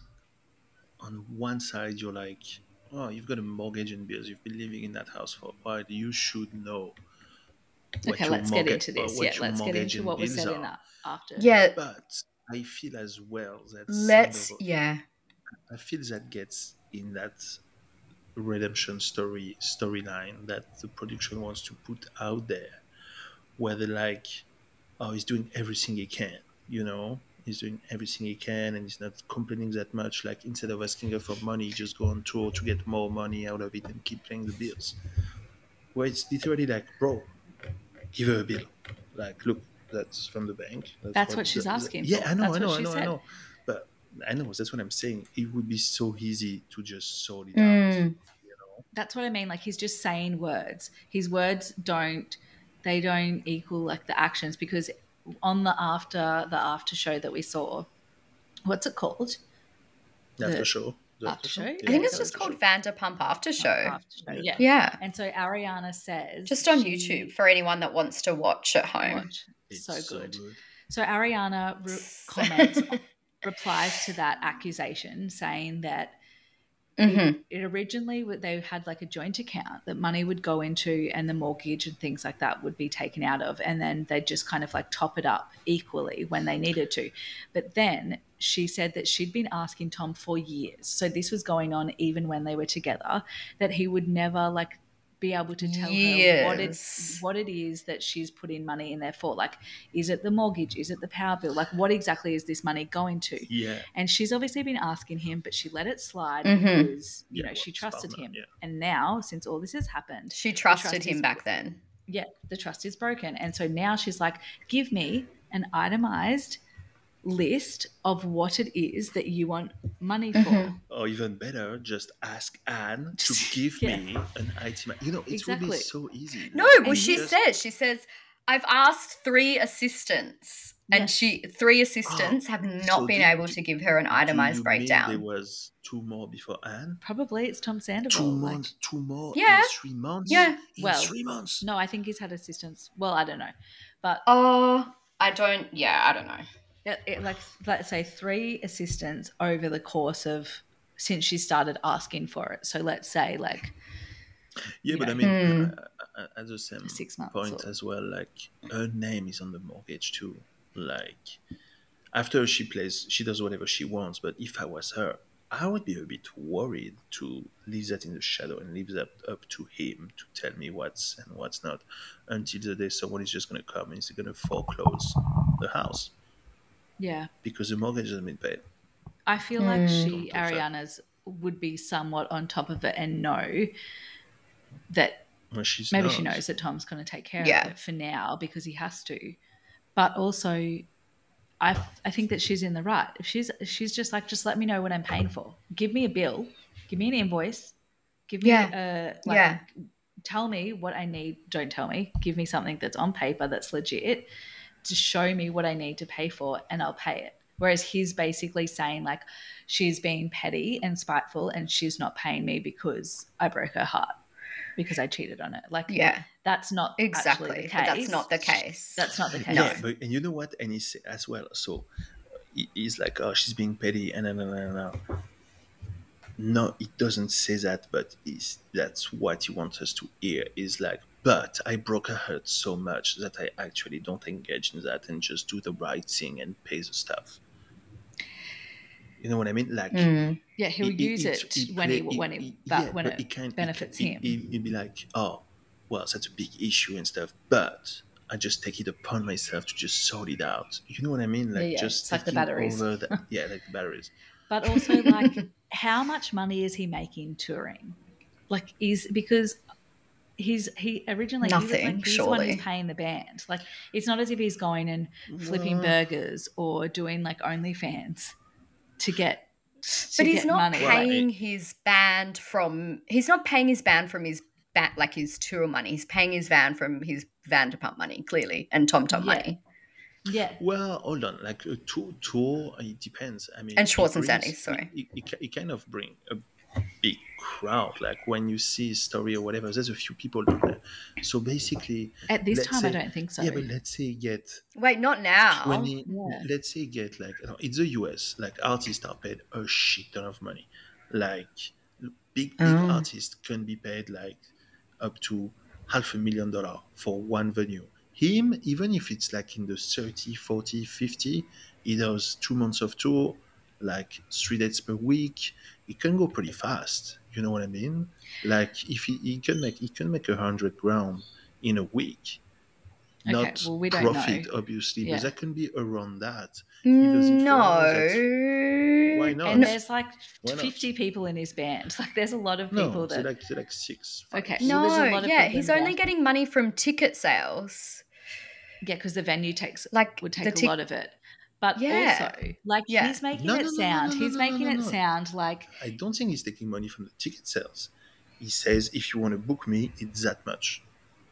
On one side, you're like, oh, you've got a mortgage and bills. You've been living in that house for a while. You should know. Okay, let's get into this. Yeah, let's get into what was said in that after. Yeah, but I feel as well that let's of, yeah, I feel that gets in that redemption story storyline that the production wants to put out there, where they're like, oh, he's doing everything he can, you know. He's doing everything he can and he's not complaining that much. Like, instead of asking her for money, he just go on tour to get more money out of it and keep paying the bills. Where it's literally like, bro, give her a bill. Like, look, that's from the bank. That's, that's what, what she's the, asking yeah, for. Yeah, I know, that's I know, I know, said. I know. But I know, that's what I'm saying. It would be so easy to just sort it mm. out. You know? That's what I mean. Like, he's just saying words. His words don't, they don't equal like the actions, because on the after the after show that we saw, what's it called? The after show. The after show. I think it's just called Vanderpump After Show. After show. Yeah. Yeah. And so Ariana says, just on she, YouTube for anyone that wants to watch at home. Watch. It's so, so good. good. So Ariana re- comments, replies to that accusation, saying that mm-hmm. it, it originally they had like a joint account that money would go into, and the mortgage and things like that would be taken out of, and then they'd just kind of like top it up equally when they needed to. But then she said that she'd been asking Tom for years, so this was going on even when they were together, that he would never like be able to tell years. her what it what it is that she's putting money in there for. Like, is it the mortgage? Is it the power bill? Like, what exactly is this money going to? Yeah. And she's obviously been asking him, but she let it slide mm-hmm. because, you yeah, know, she trusted partner, him. Yeah. And now, since all this has happened, she trusted trust him is, back then. Yeah, the trust is broken. And so now she's like, give me an itemized list of what it is that you want money for. Mm-hmm. Or even better, just ask Anne to give yeah. me an item. You know, it exactly. would be so easy. No, well, and she just... says, she says, I've asked three assistants, and yes. she three assistants oh, have not so been able to give her an itemized breakdown. There was two more before Anne. Probably it's Tom Sandoval. Two months, like... two more. Yeah, in three months. Yeah, in well, three months. No, I think he's had assistants. Well, I don't know, but oh, I don't. Yeah, I don't know. It, it, like, let's say three assistants over the course of since she started asking for it. So let's say like, yeah, but know, I mean, hmm. uh, at the same six months point or... as well, like her name is on the mortgage too. Like, after she plays, she does whatever she wants. But if I was her, I would be a bit worried to leave that in the shadow and leave that up to him to tell me what's and what's not, until the day someone is just going to come and is going to foreclose the house. Yeah, because the mortgage hasn't been paid. I feel mm. like she, Ariana's, would be somewhat on top of it and know that well, she's maybe not. she knows that Tom's going to take care yeah. of it for now because he has to. But also, I I think that she's in the right. If she's she's just like, just let me know what I'm paying for. Give me a bill. Give me an invoice. Give me yeah. a like, yeah. tell me what I need. Don't tell me. Give me something that's on paper that's legit, to show me what I need to pay for, and I'll pay it. Whereas he's basically saying like, she's being petty and spiteful and she's not paying me because I broke her heart, because I cheated on her. Like, yeah, that's not exactly actually the case. But that's not the case. That's not the case. Yeah, but and you know what? And he said as well. So he's like, oh, she's being petty, and no, no, no, no. No, it doesn't say that, but it's, that's what he wants us to hear. Is like, but I broke her heart so much that I actually don't engage in that and just do the right thing and pay the stuff. You know what I mean? Like, mm. yeah, he'll it, use it, it, it when play, he when it, it, that, yeah, when it, it benefits it, him. He'd be like, oh, well, that's a big issue and stuff, but I just take it upon myself to just sort it out. You know what I mean? Like, yeah, yeah. just it's like the batteries. Over the, yeah, like the batteries. But also, like, how much money is he making touring? Like, is because he's he originally nothing. He was like, he's surely. the one who's paying the band. Like, it's not as if he's going and flipping well, burgers or doing like OnlyFans to get. To but he's get not money. paying right. his band from. He's not paying his band from his ba- like his tour money. He's paying his band from his Vanderpump money, clearly, and Tom Tom yeah. money. Yeah. Well, hold on. Like a tour, tour, it depends. I mean, And Schwartz it and brings, Sandy, sorry. It, it, it, it kind of bring a big crowd. Like when you see a story or whatever, there's a few people down there. So basically, At this let's time, say, I don't think so. Yeah, but let's say get Wait, not now. twenty. Yeah. Let's say get like you know, it's the U S. Like artists are paid a shit ton of money. Like big big Oh. artists can be paid like up to half a million dollar for one venue. Him, even if it's like in the thirty, forty, fifty, he does two months of tour, like three dates per week. It can go pretty fast. You know what I mean? Like if he, he can make he can make a hundred grand in a week. Okay, Not well, we don't profit, know. obviously, Yeah. but that can be around that. He does it for No. hours, that's- Why not? And there's like Why not? fifty people in his band. Like there's a lot of No, people they're that. like they're like six. five. Okay. No, Well, there's a lot of yeah, people he's in the only band. getting money from ticket sales. Yeah, because the venue takes Like would the take tic- a lot of it. But Yeah. also, like Yeah. he's making No, it no, no, no, sound. no, no, he's no, making no, it no. sound like I don't think he's taking money from the ticket sales. He says, if you want to book me, it's that much.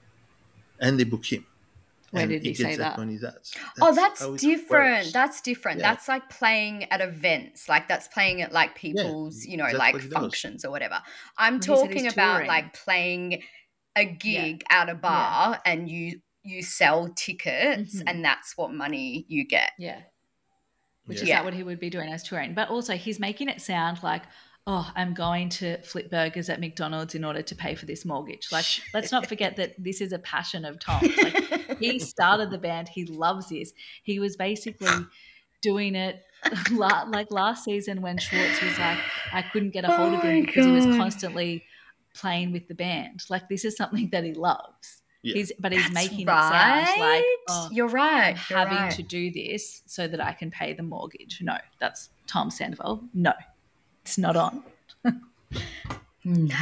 And they book him. Where and did he gets say that that? money. That's, Oh, that's that's how it different. works. That's different. Yeah. That's like playing at events. Like that's playing at like people's, you know, that's like what he does. functions or whatever. I'm Well, he said talking he's about touring. like playing a gig at a bar and you you sell tickets Mhm. and that's what money you get. Yeah. Which Yeah. is Yeah. that what he would be doing as touring. But also he's making it sound like, oh, I'm going to flip burgers at McDonald's in order to pay for this mortgage. Like, let's not forget that this is a passion of Tom's. Like, he started the band. He loves this. He was basically doing it la- like last season when Schwartz was like, I couldn't get a hold Oh of my him because he was God. constantly playing with the band. Like, this is something that he loves. Yeah. He's, but he's That's making right. it sound like, oh, You're right. I'm You're having right. to do this so that I can pay the mortgage. No, that's Tom Sandoval. No, it's not on. Nah,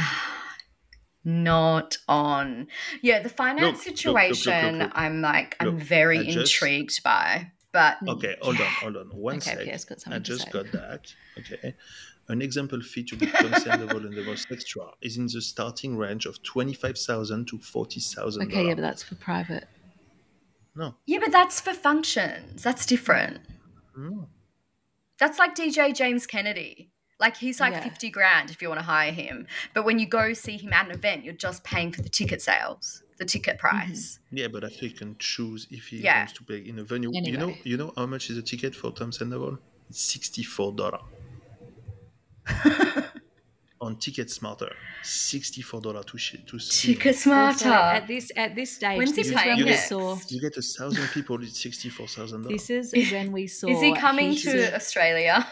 not on. Yeah, the finance Look, look, look, look, situation, look, look. I'm like, I'm Look, very I just- intrigued by. But Okay, hold on, hold on. One Okay, sec. Pierre's got I something to just say. got that. Okay. An example fee to become Sandoval and the most extra is in the starting range of twenty-five thousand to forty thousand dollars. Okay, yeah, but that's for private. No. yeah, but that's for functions. That's different. No. That's like D J James Kennedy. Like he's like Yeah. fifty grand if you want to hire him. But when you go see him at an event, you're just paying for the ticket sales, the ticket price. Yeah, but after you can choose if he Yeah. wants to pay in a venue. You know, Anyway. you know how much is a ticket for Tom Sandoval? It's sixty-four dollars. On Ticket Smarter, sixty-four dollars to sh- to see. Ticket Also, smarter. at this at this stage, When's he this is playing when we next? saw. You get a thousand people. It's sixty-four thousand dollars. This is when we saw. Is he coming heaps to of- Australia?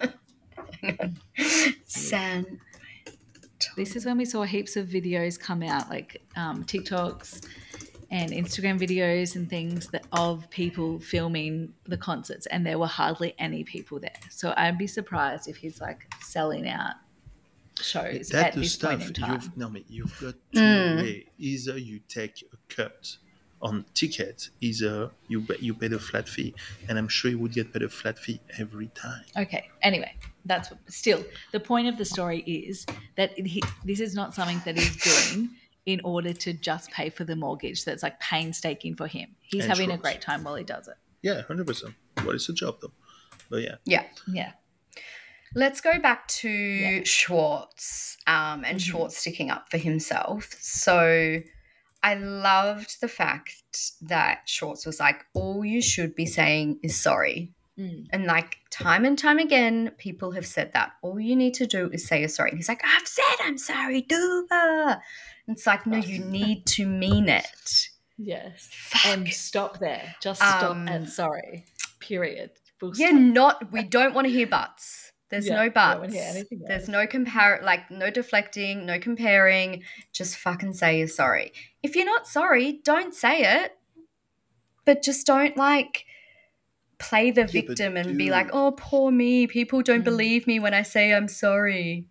San. This is when we saw heaps of videos come out, like um, TikToks and Instagram videos and things that of people filming the concerts, and there were hardly any people there. So I'd be surprised if he's like selling out shows That's at the this stuff. point in time. You've, no, mate, you've got two Mm. ways. Either you take a cut on ticket, either you pay- you pay the flat fee, and I'm sure you would get paid a flat fee every time. Okay. Anyway, that's what, still the point of the story is that he, this is not something that he's doing in order to just pay for the mortgage. That's like painstaking for him. He's And having a Schwartz. great time while he does it. Yeah, hundred percent. Well, it's a job though. But yeah, Yeah. Yeah. Let's go back to Schwartz um, and Mhm. Schwartz sticking up for himself. So I loved the fact that Schwartz was like, all you should be saying is sorry. Mm. And like time and time again, people have said that. All you need to do is say you're sorry. And he's like, I've said I'm sorry, Duba. And it's like, no, you need to mean it. Yes. Fuck. And stop there. Just stop Um, and sorry. Period. Full Yeah, stop. not we don't want to hear buts. There's Yeah, no we don't wanna buts. hear anything There's else. no compare like no deflecting, no comparing. Just fucking say you're sorry. If you're not sorry, don't say it. But just don't like play the but victim and be like, dude. oh, poor me. People don't Mm. believe me when I say I'm sorry.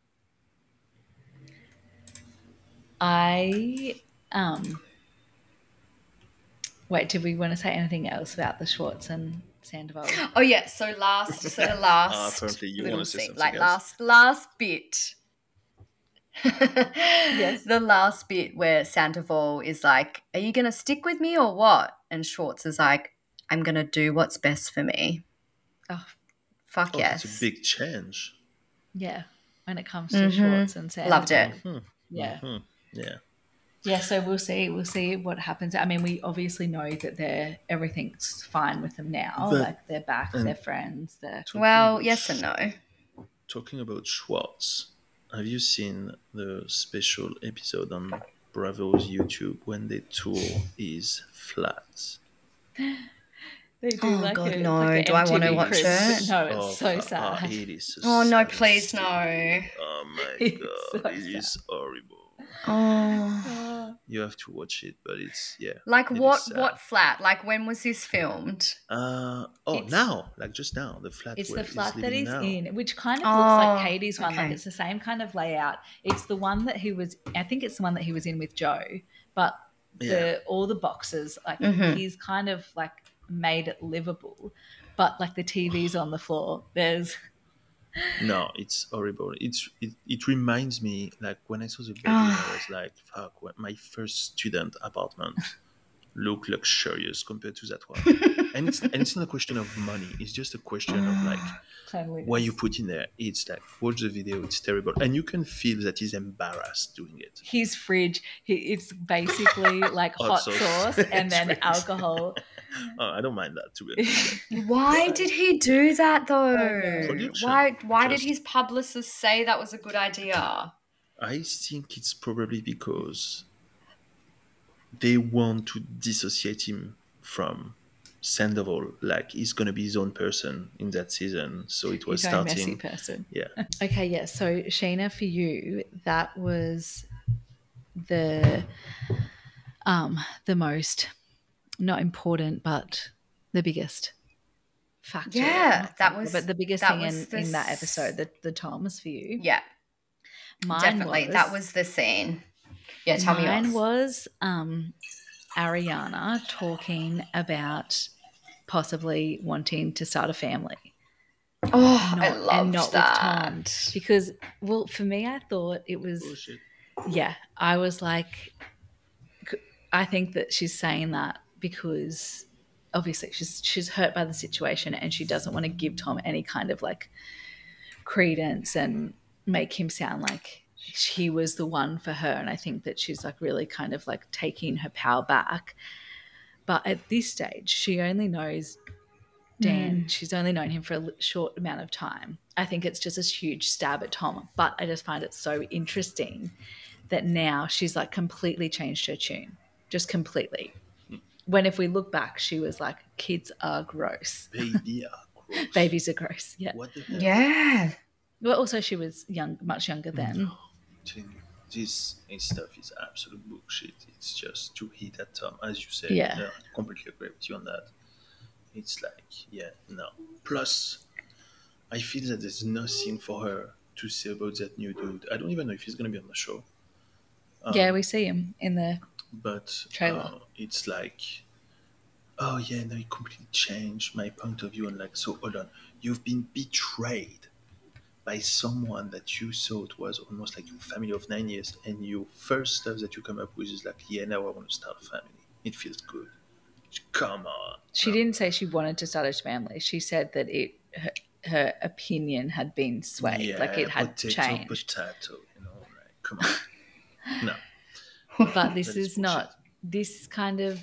I um wait, did we want to say anything else about the Schwartz and Sandoval? Oh yeah, so last so the last apparently you little wanna say scene, something like else. last last bit. Yes. The last bit where Sandoval is like, are you gonna stick with me or what? And Schwartz is like, I'm going to do what's best for me. Oh, Fuck Oh, yes. that's a big change. yeah. When it comes to Mhm. Schwartz and Sandoval. Loved it. Hmm. Yeah. Hmm. Yeah. Yeah, so we'll see. We'll see what happens. I mean, we obviously know that they're everything's fine with them now. But- like they're back, and- they're friends. They're Talking Well, about yes Sch- and no. Talking about Schwartz, have you seen the special episode on Bravo's YouTube when they tour his flat? they do Oh, like God, a, no. Like a Do I wanna M T V watch cruise, it? but no, it's Oh, so uh, sad. uh, it is so Oh, no, sad. please, no. Oh my It's god, so it is horrible. Oh. You have to watch it, but it's yeah. Like it is what sad. what flat? Like when was this filmed? Uh oh, It's- now, like just now, the flat. It's where the flat that living he's now. in, which kind of Oh, looks like Katie's one. Like okay. it's the same kind of layout. It's the one that he was. I think it's the one that he was in with Joe, but the Yeah. all the boxes like Mhm. he's kind of like made it livable, but like the T V's on the floor. There's No, it's horrible. It's it, it reminds me like when I saw the bedroom, I was like, fuck, what, my first student apartment looked luxurious compared to that one. and it's and it's not a question of money. It's just a question of like cleanliness. what you put in there. It's like watch the video, it's terrible, and you can feel that he's embarrassed doing it. His fridge, he, it's basically like Hot hot sauce. sauce, and It's then really- alcohol. Oh, I don't mind that to be honest. Why did he do that though? Production. Why why did Just- his publicist say that was a good idea? I think it's probably because they want to dissociate him from Sandoval. Like he's gonna be his own person in that season. So it was His own messy starting. person. Yeah. Okay, yeah. So Sheena, for you, that was the um the most not important, but the biggest factor. Yeah, not that factor, was- but the biggest that thing in, was the in that s- episode, the the Toms for you. Yeah, Mine definitely. That was the scene. Yeah, tell me mine yours. was um Ariana talking about possibly wanting to start a family. Oh, I Not- loved and not that. with Tom. Because, well, for me, I thought it was, Bullshit. yeah, I was like, c- I think that she's saying that because obviously she's she's hurt by the situation and she doesn't want to give Tom any kind of like credence and make him sound like he was the one for her. And I think that she's like really kind of like taking her power back. But at this stage, she only knows Dan. She's only known him for a li- short amount of time. I think it's just a huge stab at Tom. But I just find it so interesting that now she's like completely changed her tune, just completely. When if we look back, she was like, kids are gross. Baby are gross. Babies are gross. Yeah. What the hell? Yeah. Well, also she was young, much younger then. Telling you, This this stuff is absolute bullshit. It's just to hit at Tom, as you said. Yeah. I completely agree with you on that. It's like, yeah, no. Plus, I feel that there's nothing for her to say about that new dude. I don't even know if he's going to be on the show. Um, Yeah, we see him in the but Trailer. uh, it's like, oh yeah, no, it completely changed my point of view. And like, so hold on, you've been betrayed by someone that you thought was almost like your family of nine years, and your first stuff that you come up with is like, yeah, now I want to start a family. It feels good. Come on. She No. didn't say she wanted to start a family. She said that it her, her opinion had been swayed, Yeah, like it had potato, changed. Potato, you know, like, come on. No. But this That is is not this kind of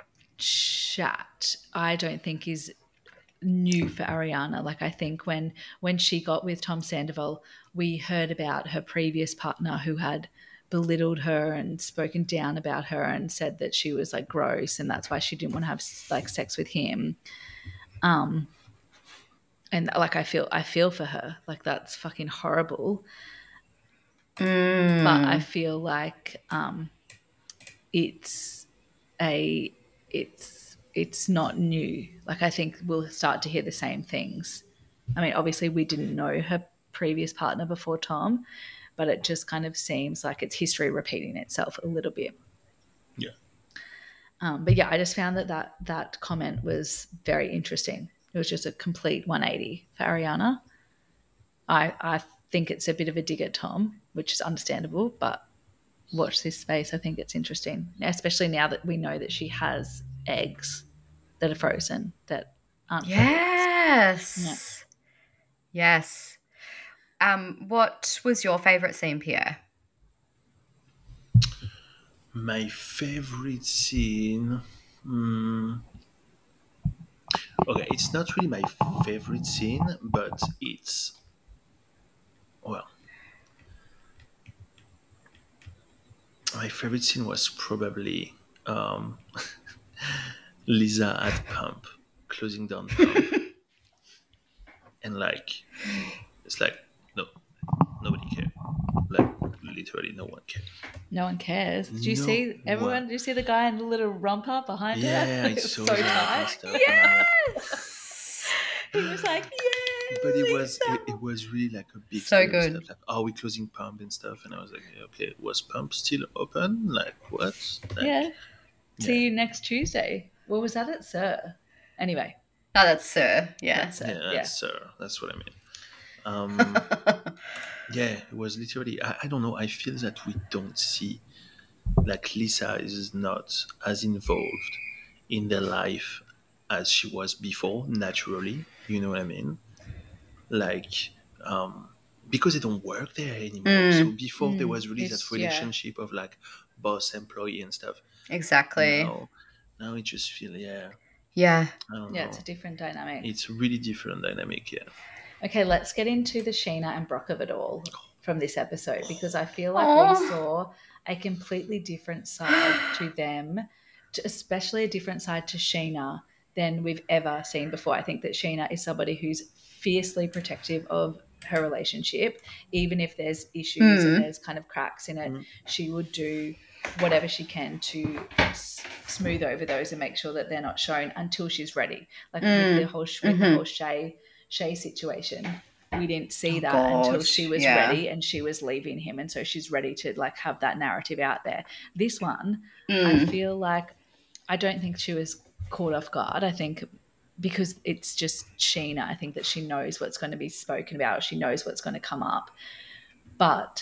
chat. I don't think is new for Ariana. Like I think when when she got with Tom Sandoval, we heard about her previous partner who had belittled her and spoken down about her and said that she was like gross and that's why she didn't want to have like sex with him. Um, and like I feel I feel for her. Like that's fucking horrible. Mm. But I feel like um, it's a it's it's not new. Like I think we'll start to hear the same things. I mean, obviously we didn't know her previous partner before Tom, but it just kind of seems like it's history repeating itself a little bit. Yeah. Um, but yeah, I just found that, that that comment was very interesting. It was just a complete one eighty for Ariana. I I think it's a bit of a dig at Tom, which is understandable, but watch this space. I think it's interesting, especially now that we know that she has eggs. that are frozen, that aren't frozen. Yes. Yeah. Yes. Um, what was your favourite scene, Pierre? My favorite scene. Hmm, okay, it's not really my favorite scene, but it's well. My favorite scene was probably um, Lisa at Pump, closing down Pump, and like it's like no, nobody cared. Like literally, no one cared. No one cares. Did you No see everyone? one. Did you see the guy in the little romper behind Yeah, her? I It was saw so that and tight. stuff. And I'm like, Yes. He was like, "Yeah." but it was Lisa." it, it was really like a big So story and good. stuff. Like, are we closing Pump and stuff? And I was like, yeah, okay, was Pump still open? Like what? Like, Yeah. See yeah. you next Tuesday. What was that at Sir? Anyway, No, that's Sir. Yeah. that's Sir. Yeah, Yeah. that's uh, that's what I mean. Um, yeah, it was literally. I, I don't know. I feel that we don't see like Lisa is not as involved in their life as she was before. Naturally, you know what I mean? Like, um, because they don't work there anymore. So before there was really It's- that yeah. relationship of like boss employee and stuff. Exactly. Now, now it just feel yeah. Yeah. I don't Yeah, know. it's a different dynamic. It's really different dynamic. Yeah. Okay, let's get into the Sheena and Brock of it all from this episode, because I feel like Aw. we saw a completely different side to them, to- especially a different side to Sheena than we've ever seen before. I think that Sheena is somebody who's fiercely protective of her relationship, even if there's issues and there's kind of cracks in it. She would do whatever she can to s- smooth over those and make sure that they're not shown until she's ready. Like with the whole with the whole Shay Shay situation, we didn't see that God, until she was yeah. ready and she was leaving him, and so she's ready to like have that narrative out there. This one, Mm. I feel like I don't think she was caught off guard. I think because it's just Sheena, I think that she knows what's going to be spoken about. She knows what's going to come up. But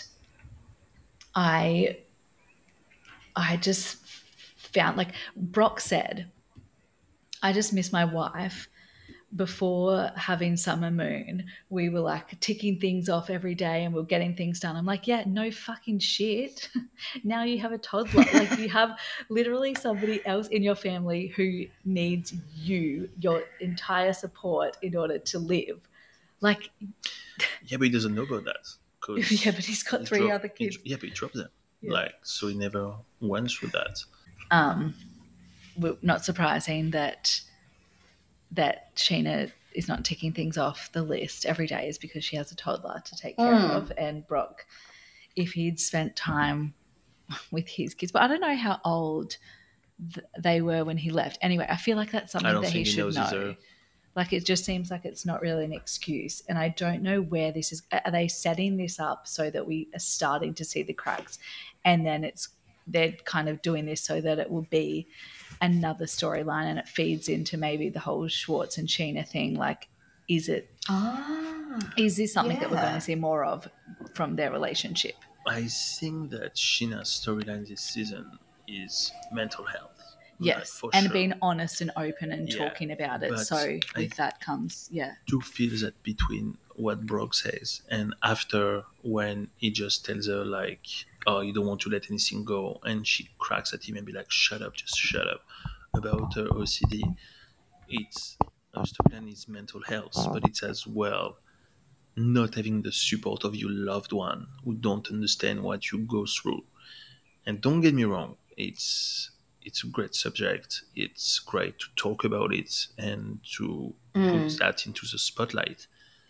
I I just found, like Brock said, I just miss my wife. Before having Summer Moon, we were like ticking things off every day and we we're getting things done. I'm like, yeah, no fucking shit. Now you have a toddler. Like you have literally somebody else in your family who needs you, your entire support in order to live. Like, Yeah, but he doesn't know about that. 'Cause yeah, but he's got he three dropped- other he- kids. yeah, but he dropped them. Yeah. Like, so he never went through that. Um, well, not surprising that that Sheena is not ticking things off the list every day is because she has a toddler to take care Mm. of. And Brock, if he'd spent time with his kids, but I don't know how old th- they were when he left. Anyway, I feel like that's I something don't that he think he should knows know. either. Like it just seems like it's not really an excuse, and I don't know where this is. Are they setting this up so that we are starting to see the cracks, and then it's they're kind of doing this so that it will be another storyline, and it feeds into maybe the whole Schwartz and Sheena thing. Like, is it? Ah. Is this something that we're going Yeah. to see more of from their relationship? I think that Sheena's storyline this season is mental health. Like, Yes, for and sure. being honest and open and Yeah, talking about it. but So I- with that comes, yeah, do feel that between what Brock says and after when he just tells her like, oh, you don't want to let anything go, and she cracks at him and be like, shut up, just shut up about her O C D. It's her storyline is mental health, but it's as well not having the support of your loved one who don't understand what you go through. And don't get me wrong, it's it's a great subject. It's great to talk about it and to put that into the spotlight.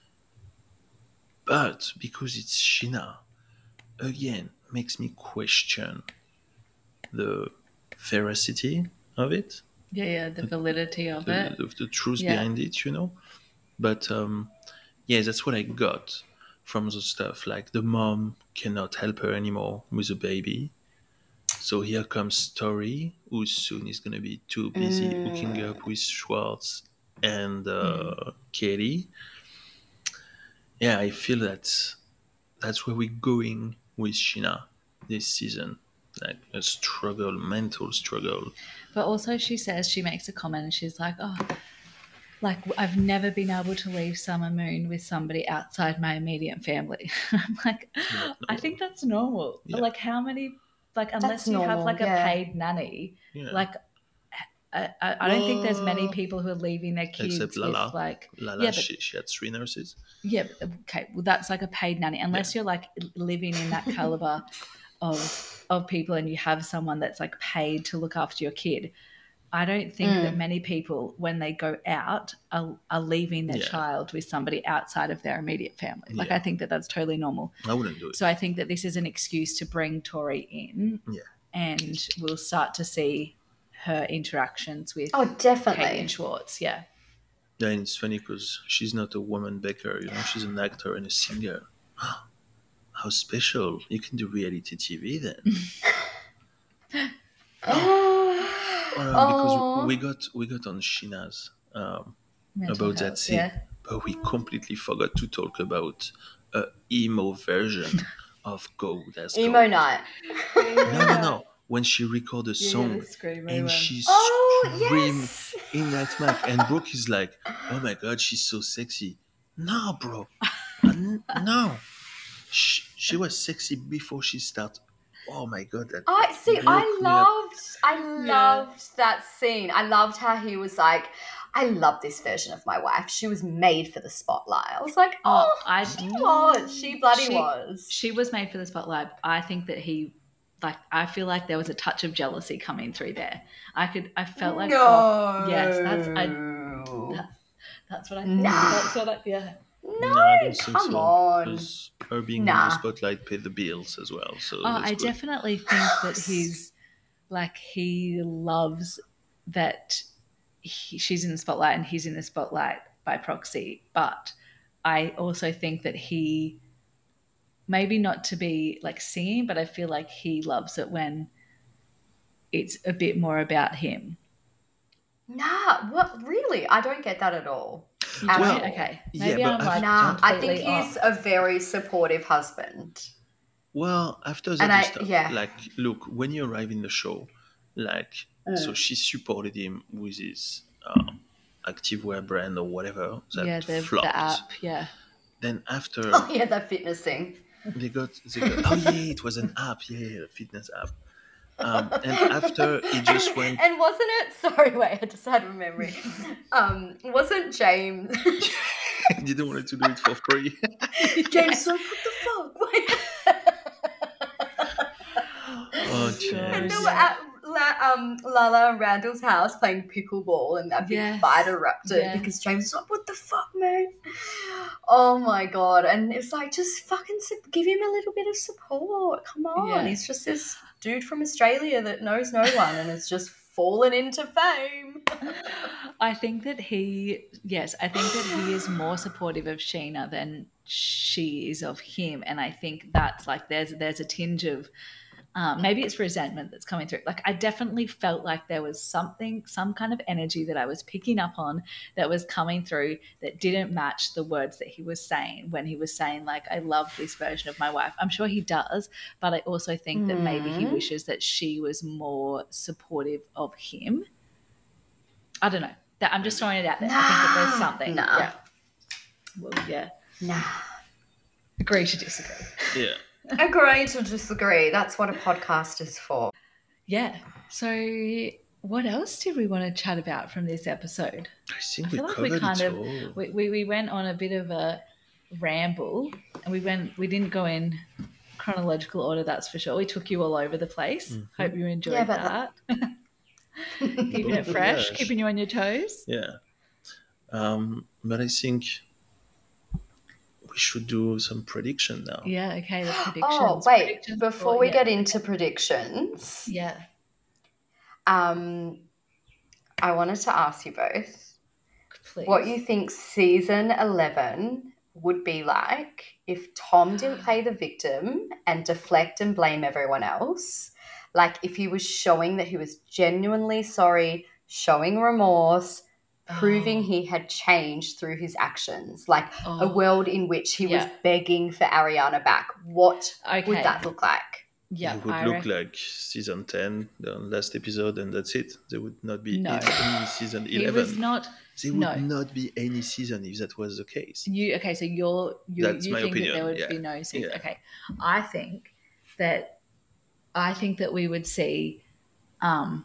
But because it's Sheena, again, makes me question the veracity of it, yeah, yeah, the validity of the, it. the, the truth Yeah. behind it, you know. But um, yeah, that's what I got from the stuff. Like the mom cannot help her anymore with a baby. So here comes Story, who soon is going to be too busy hooking up with Schwartz and uh, Katie. Yeah, I feel that that's where we're going with Sheena this season. like a struggle, mental struggle. But also she says, she makes a comment and she's like, oh, like I've never been able to leave Summer Moon with somebody outside my immediate family. I'm like, Not I think that's normal. Yeah. Like how many, like unless That's you have normal, like yeah. a paid nanny, Yeah. like I, I, I don't think there's many Well, people who are leaving their kids Except with Lala. like, Lala, yeah, but she, she had three nurses. yeah, but- okay, well that's like a paid nanny. Unless you're like living in that caliber of of people and you have someone that's like paid to look after your kid. I don't think Mm. that many people, when they go out, are, are leaving their Yeah. child with somebody outside of their immediate family. Like Yeah. I think that that's totally normal. I wouldn't do it. So I think that this is an excuse to bring Tori in, Yeah. and we'll start to see her interactions with Oh, Katie definitely. and Schwartz. Yeah. Yeah, and it's funny because she's not a woman baker, you know, she's an actor and a singer. How special. You can do reality T V then. Uh, because Aw. we got we got on Sheena's um, Mental about that health, scene, yeah. but we completely forgot to talk about a emo version of Go. That's Emo Go. night. No, no, no. When she recorded a song and she Oh, screamed yes. in that mic, and Brooke is like, "Oh my god, she's so sexy." No, bro, N- no. She, she was sexy before she started. Oh my god, that I see. broke I me up. loved. I loved that scene. I loved how he was like, "I love this version of my wife. She was made for the spotlight." I was like, Oh, "Oh, I she was. She bloody She- was." She was made for the spotlight. I think that he, like, I feel like there was a touch of jealousy coming through there. I could, I felt like, no. oh, yes, that's, I, that's, that's what I think. Nah. That's what I, yeah. No, No, I don't think come so. on. Because her being in Nah. the spotlight paid the bills as well. So Oh, that's I good. definitely think that he's, like, he loves that he, she's in the spotlight and he's in the spotlight by proxy. But I also think that he, maybe not to be like singing, but I feel like he loves it when it's a bit more about him. Nah, what? Really? I don't get that at all. You At don't? all. Okay. Yeah, Maybe but I'm I've- like Nah, I think completely he's off. a very supportive husband. Well, after that And I- stuff, yeah. like, look, when you arrive in the show, like, Mm. so she supported him with his um, activewear brand or whatever that yeah, the, flopped. the app. Yeah. Then after Oh yeah, that fitness thing. they got, they got, oh yeah, it was an app, yeah, yeah, a fitness app. Um, and after it just went, And wasn't it? Sorry, wait. I just had a memory. Um, wasn't James? he didn't want to do it for free. James, so what the fuck? Oh, God. And they jeez. were at La, um, Lala and Randall's house playing pickleball, and that big Yes. fight erupted Yes. because James was like, "What the fuck, man?" Oh my god! And it's like, just fucking su- give him a little bit of support. Come on, Yeah. he's just this dude from Australia that knows no one and has just fallen into fame. I think that he, yes, I think that he is more supportive of Sheena than she is of him, and I think that's like there's there's a tinge of um, maybe it's resentment that's coming through. Like I definitely felt like there was something, some kind of energy that I was picking up on that was coming through that didn't match the words that he was saying when he was saying like, I love this version of my wife. I'm sure he does, but I also think that maybe he Mhm. wishes that she was more supportive of him. I don't know. That I'm just throwing it out there. I think that there's Nah. something. Nah. Yeah. Well, yeah. Nah. Agree to disagree. Yeah. Agree to disagree. That's what a podcast is for. Yeah. So what else did we want to chat about from this episode? I think I we feel like we covered kind it of all. we, we, we went on a bit of a ramble and we went we didn't go in chronological order, that's for sure. We took you all over the place. Mhm. Hope you enjoyed Yeah, but that. Keeping it fresh, Yeah. keeping you on your toes. Yeah. Um, but I think we should do some prediction now. Yeah, okay, the predictions. Oh, wait. Predictions Before for- we yeah. get into predictions, Yeah. um, I wanted to ask you both Please. what you think season eleven would be like if Tom didn't play the victim and deflect and blame everyone else. Like if he was showing that he was genuinely sorry, showing remorse, proving Oh. he had changed through his actions. Like a Oh. world in which he was Yeah. begging for Ariana back. What Okay. would that look like? Yeah, it would I look reckon, like season ten, the last episode, and that's it. There would not be No. any season he eleven. was not. There would No, not be any season if that was the case. you okay? So you're you That's you my think that opinion, there would yeah. be no season? Yeah. Okay, I think that I think that we would see, um,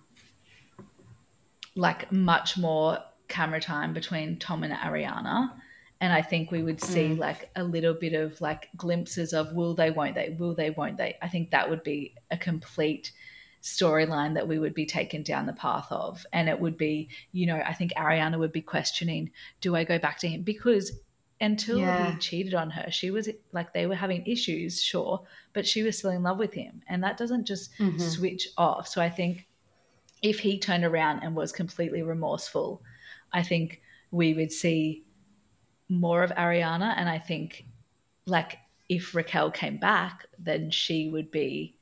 like much more camera time between Tom and Ariana. And I think we would see Mm. like a little bit of like glimpses of will they, won't they, will they, won't they. I think that would be a complete storyline that we would be taken down the path of. And it would be, you know, I think Ariana would be questioning, do I go back to him? Because until Yeah. he cheated on her, she was like, they were having issues, sure, but she was still in love with him. And that doesn't just Mhm. switch off. So I think if he turned around and was completely remorseful, I think we would see more of Ariana. And I think like if Raquel came back, then she would be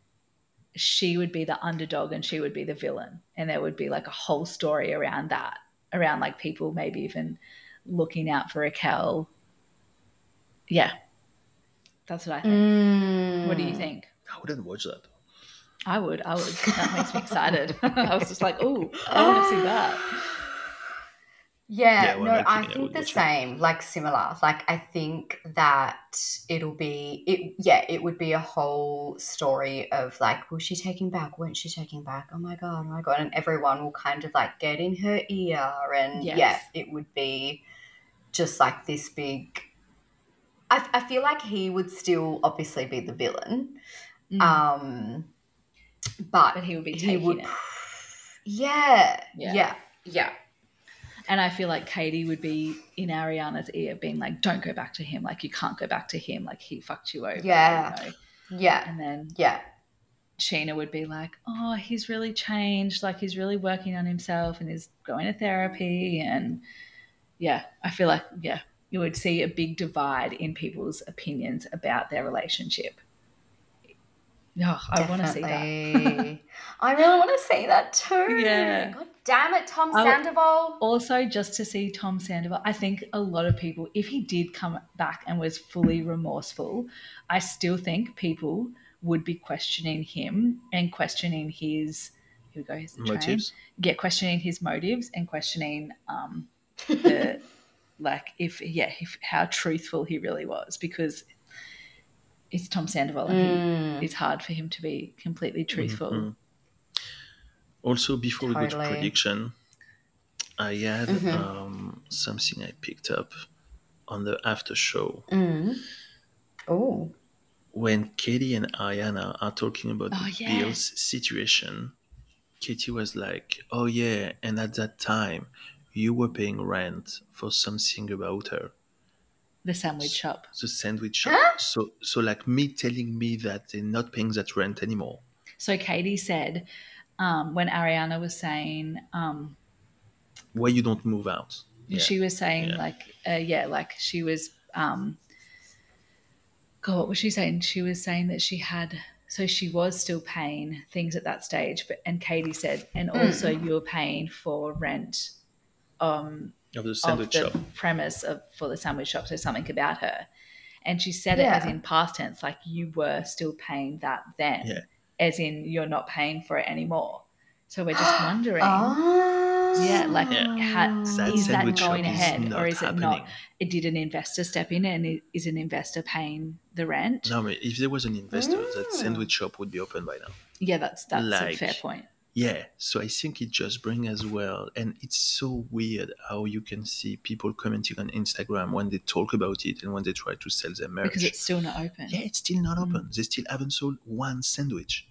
she would be the underdog and she would be the villain. And there would be like a whole story around that, around like people maybe even looking out for Raquel. Yeah. That's what I think. Mm. What do you think? I wouldn't watch that. I would. I would. That makes me excited. I was just like, oh, I want to see that. Yeah, Yeah, well, no, like, I yeah, think we'll the watch it. same, like similar. Like I think that it'll be it yeah, it would be a whole story of like, will she take him back? Won't she take him back? Oh my god, oh my god. And everyone will kind of like get in her ear and Yes. yeah, it would be just like this big I, I feel like he would still obviously be the villain. Mm. Um but, But he would be he taking would it. yeah, Yeah. yeah, yeah. And I feel like Katie would be in Ariana's ear being like, don't go back to him. Like, you can't go back to him. Like, he fucked you over. Yeah. You know? Yeah. And then Yeah. Sheena would be like, oh, he's really changed. Like, he's really working on himself and he's going to therapy. And yeah, I feel like, yeah, you would see a big divide in people's opinions about their relationship. Oh, I want to see that. Definitely. I really want to see that too. Yeah. God damn it, Tom I would- Sandoval. Also, just to see Tom Sandoval, I think a lot of people, if he did come back and was fully remorseful, I still think people would be questioning him and questioning his, here we go, here's the train. Motives? Yeah, questioning his motives and questioning um, the, like, if, yeah, if, how truthful he really was, because it's Tom Sandoval and Mm. he, it's hard for him to be completely truthful. Mhm. Also, before we go to Totally. prediction, I had Mhm. um, something I picked up on the after show Mm. Oh. when Katie and Ariana are talking about Oh, the yeah. Bills situation. Katie was like, "Oh yeah, and at that time, you were paying rent for something about her, The sandwich shop. the sandwich shop. So, so like me telling me that they're not paying that rent anymore." So Katie said, um, when Ariana was saying, um, Why you don't move out? Yeah. she was saying Yeah. like, uh, yeah, like she was, um, God, what was she saying? She was saying that she had, so she was still paying things at that stage, but, and Katie said, and also you were paying for rent, um, Of the of sandwich the shop. premise of for the sandwich shop, so something about her. And she said it as Yeah. in past tense, like you were still paying that then, Yeah. as in you're not paying for it anymore. So we're just wondering, Oh. yeah, like Yeah. ha- That is that sandwich shop going is ahead not or is it not? happening. Did an investor step in and i- is an investor paying the rent? No, but if there was an investor, that Mm. sandwich shop would be open by now. Yeah, that's that's a Like- fair point. Yeah, so I think it just brings as well, and it's so weird how you can see people commenting on Instagram when they talk about it and when they try to sell their merch. Because it's still not open. Yeah, it's still not open. They still haven't sold one sandwich.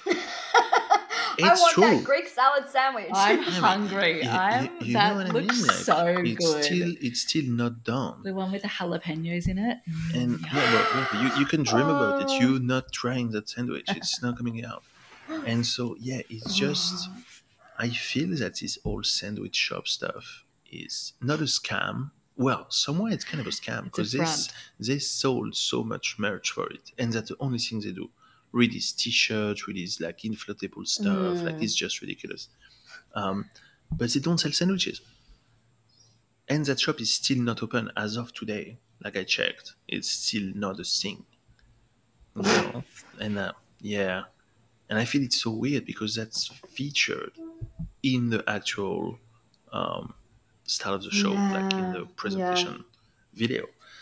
I It's want true. that Greek salad sandwich. I'm Yeah, but hungry. you- I'm you- you that know what I looks mean? Like, so it's good. Still, it's still not done. The one with the jalapenos in it. And yeah, but, but you, you can dream about it. You not trying that sandwich, it's not coming out. And so yeah, it's just I feel that this whole sandwich shop stuff is not a scam. Well, somewhere it's kind of a scam It's a because they s- they sold so much merch for it, and that's the only thing they do. Release T-shirts, release like inflatable stuff, like it's just ridiculous. Um, but they don't sell sandwiches, and that shop is still not open as of today. Like I checked, it's still not a thing. You know? And uh, Yeah. And I feel it's so weird because that's featured in the actual um, style of the show, like in Yeah, the yeah. presentation video.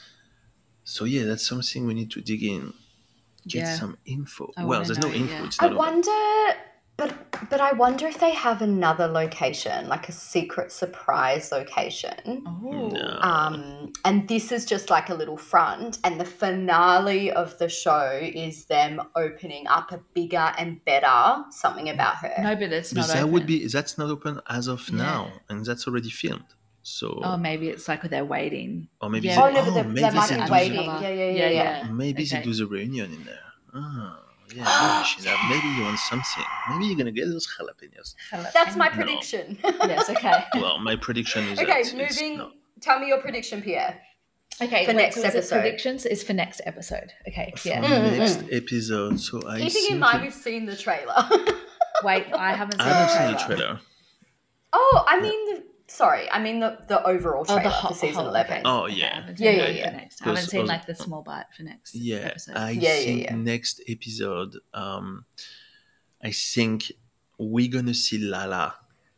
So yeah, that's something we need to dig in, get Yeah. some info. I well, wanna there's no know, info. yeah. It's I not open. wonder, but but I wonder if they have another location, like a secret surprise location. Oh. No. Um, and this is just like a little front, and the finale of the show is them opening up a bigger and better something about her. No, but it's But not that open. would be that's not open as of Yeah. now, and that's already filmed. So Oh, maybe it's like they're waiting. or maybe Yeah. Oh they, no, but oh, they, maybe they might they be do waiting. the, Yeah, yeah, yeah, yeah. maybe Okay. they do the reunion in there. Oh, yeah, maybe, Sheena, maybe you want something. Maybe you're gonna get those jalapenos. That's my No. prediction. Yes. Okay. Well, my prediction is Okay, that it's moving. no. Tell me your prediction, Pierre. Okay. For wait, next so is it episode. predictions is for next episode. Okay. For Yeah. Mm, next mm. episode. So I Keeping think in mind it- we've seen the trailer. Wait, I haven't seen I haven't the seen trailer. the trailer. Oh, I mean the. Sorry, I mean the the overall Oh, trailer the for whole, season whole, eleven. okay. Oh, Okay, yeah. I haven't Yeah, seen yeah, that yeah. for next. I haven't Because seen also- like the small bite for next Yeah, episode. I Yeah, yeah, think yeah. next episode, um, I think we're gonna see Lala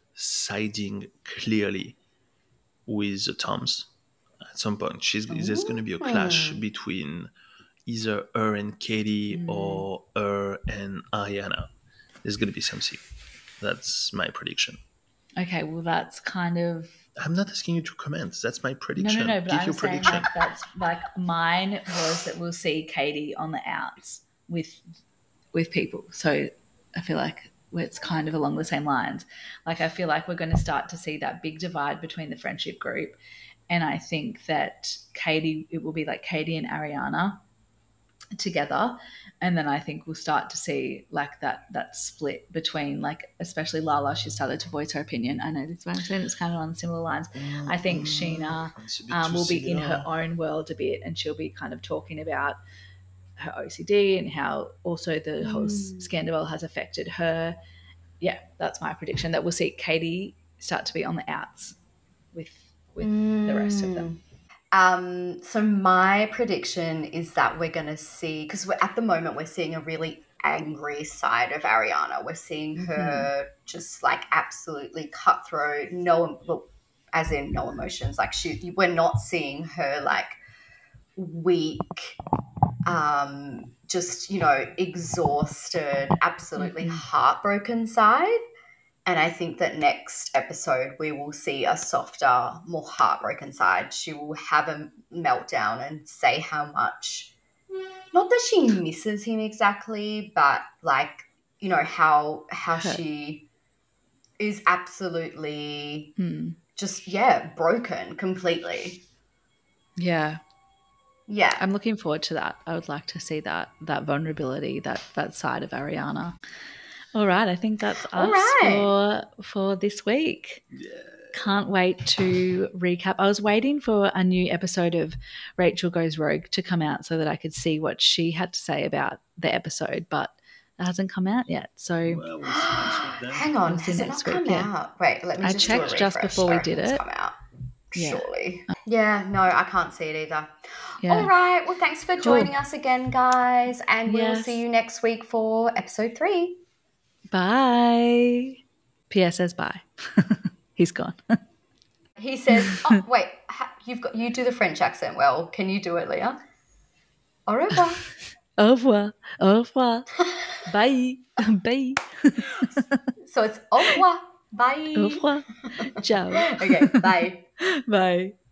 siding clearly with the Toms at some point. She's there's gonna be a clash Ooh. between either her and Katie Mm. or her and Ariana. There's gonna be something. That's my prediction. Okay, well that's kind of I'm not asking you to comment. That's my no, prediction. no, no. But Give I'm your saying prediction. like that's like mine was that we'll see Katie on the outs with with people. So I feel like it's kind of along the same lines. Like I feel like we're going to start to see that big divide between the friendship group, and I think that Katie, it will be like Katie and Ariana together, and then I think we'll start to see like that that split between like especially Lala. She started to voice her opinion. I know this one, it's kind of on similar lines. I think Sheena It's a bit um, too will be in her similar. own world a bit, and she'll be kind of talking about her O C D and how also the whole Mm. scandal has affected her. Yeah, that's my prediction, that we'll see Katie start to be on the outs with with the rest of them. Um, so my prediction is that we're going to see, because we're at the moment we're seeing a really angry side of Ariana. We're seeing her just like absolutely cutthroat, no, well, as in no emotions. Like she, we're not seeing her like weak, um, just you know, exhausted, absolutely Mhm. heartbroken side. And I think that next episode we will see a softer, more heartbroken side. She will have a meltdown and say how much, not that she misses him exactly, but like, you know, how how Hurt. she is absolutely Hmm. just, yeah, broken completely. Yeah, Yeah. I'm looking forward to that. I would like to see that that vulnerability, that that side of Ariana. All right, I think that's All us right. for for this week. Yeah. Can't wait to recap. I was waiting for a new episode of Rachel Goes Rogue to come out so that I could see what she had to say about the episode, but it hasn't come out yet. So Well, we'll see next week then. Hang on, We'll see has it next not week, come yeah. out? Wait, let me I just do a checked just refresh. before we I did reckon it's it. come out. Yeah. Surely. Yeah, no, I can't see it either. yeah. All right. Well, thanks for Cool. joining us again, guys. And we'll Yes. see you next week for episode three. Bye. P S says bye. He's gone. He says, oh, wait, ha- you've got, you do the French accent well. Can you do it, Leah? Au revoir. Au revoir. Au revoir. Bye. Bye. So it's au revoir. Bye. Au revoir. Ciao. Okay, bye. Bye.